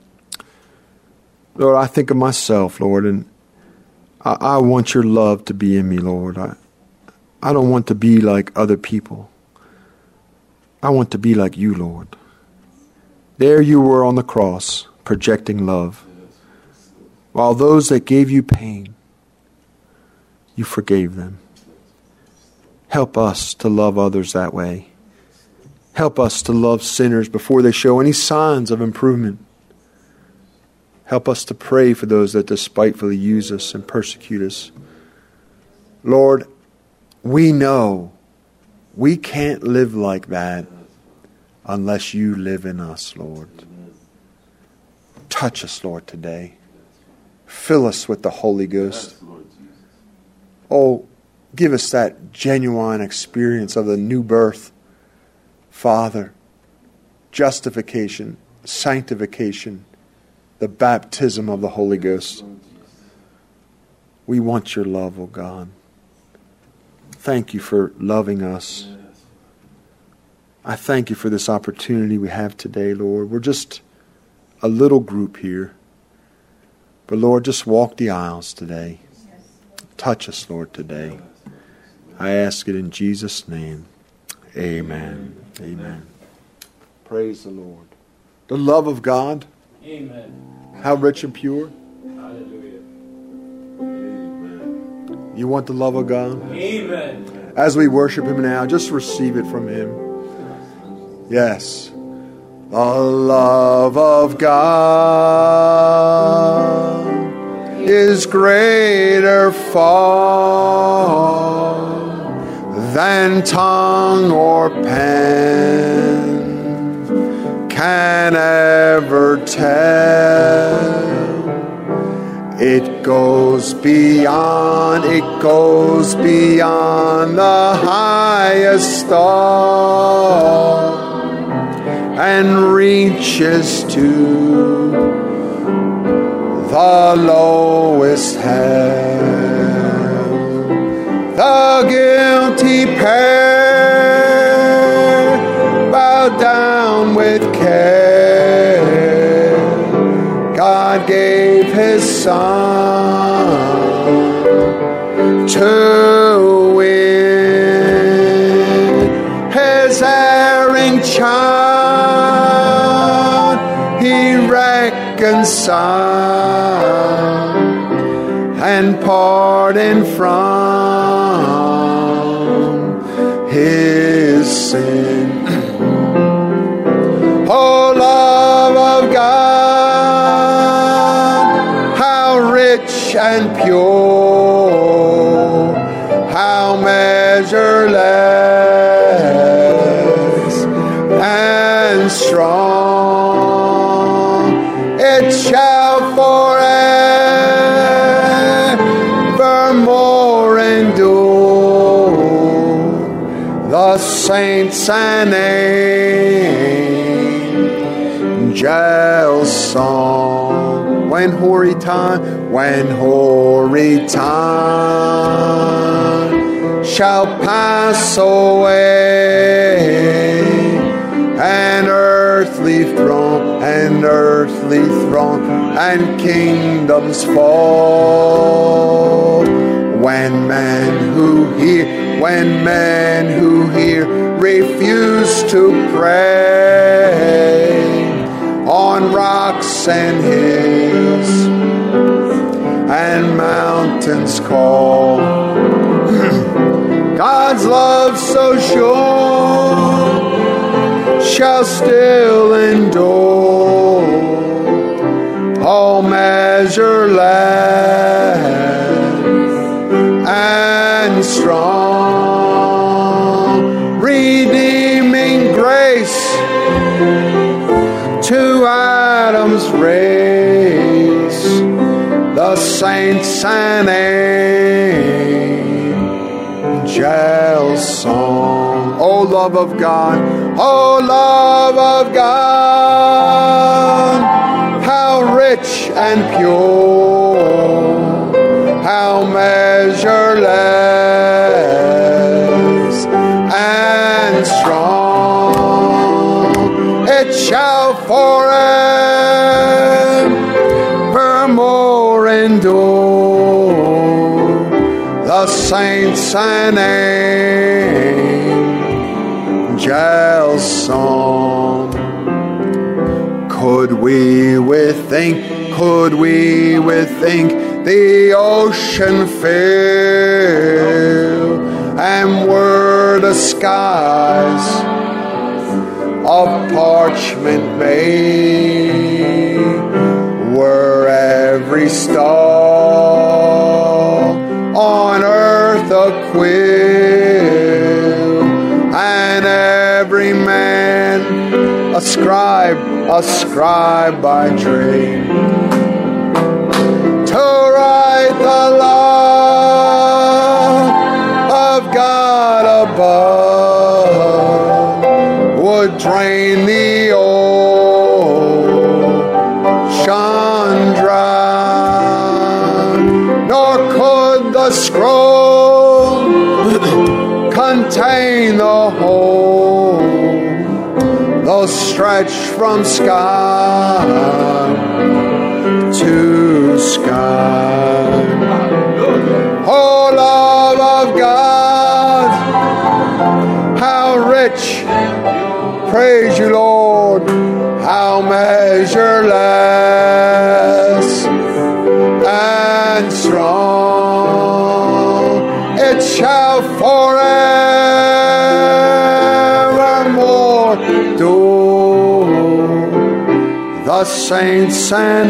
Speaker 1: Lord, I think of myself, Lord, and I, I want your love to be in me, Lord. I, I don't want to be like other people. I want to be like you, Lord. There you were on the cross, projecting love. While those that gave you pain, you forgave them. Help us to love others that way. Help us to love sinners before they show any signs of improvement. Help us to pray for those that despitefully use us and persecute us. Lord, we know we can't live like that unless you live in us, Lord. Touch us, Lord, today. Fill us with the Holy Ghost. Oh, give us that genuine experience of the new birth. Father, justification, sanctification, the baptism of the Holy Ghost. We want your love, oh God. Thank you for loving us. I thank you for this opportunity we have today, Lord. We're just a little group here. But Lord, just walk the aisles today. Touch us, Lord, today. I ask it in Jesus' name. Amen. Amen. Praise the Lord. The love of God.
Speaker 2: Amen.
Speaker 1: How rich and pure.
Speaker 2: Hallelujah.
Speaker 1: You want the love of God?
Speaker 2: Amen.
Speaker 1: As we worship Him now, just receive it from Him. Yes. The love of God is greater far than tongue or pen can ever tell. It goes beyond, it goes beyond the highest star and reaches to the lowest hell. The guilty pair bow down with care. God gave His Son to win His erring child. He reconciled and pardoned from his sin. Oh, love of God, how rich and pure, how measureless and strong, it shall forevermore endure. The saints and angels' song, when hoary time, when hoary time shall pass away, an earthly throne, an earthly throne, and kingdoms fall. When men who hear, when men who hear refuse to pray on rocks and hills and mountains call, God's love so sure shall still endure, all measureless and strong, redeeming grace to Adam's race, the saints and angels' song. O love of God, O love of God, how rich and pure, how measureless and strong, shall forevermore endure. The saints and angels' song. Could we with think, could we with think the ocean fill, and were the skies of parchment made, were every star on earth a quill, and every man a scribe, a scribe by trade, to write the law of God above, would drain the ocean dry, nor could the scroll contain the whole, though stretched from sky to sky. Oh, love of God, how rich, praise you, Lord, how measureless and strong, it shall forevermore do. The saints and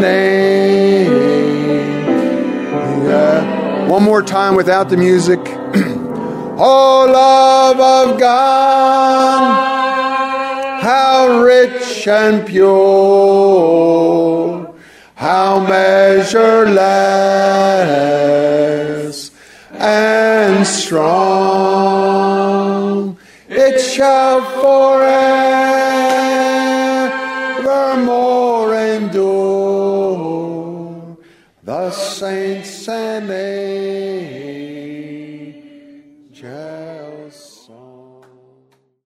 Speaker 1: angels. Yeah. One more time without the music. Oh, love of God, how rich and pure, how measureless and strong, it shall forevermore endure. The saints and angels.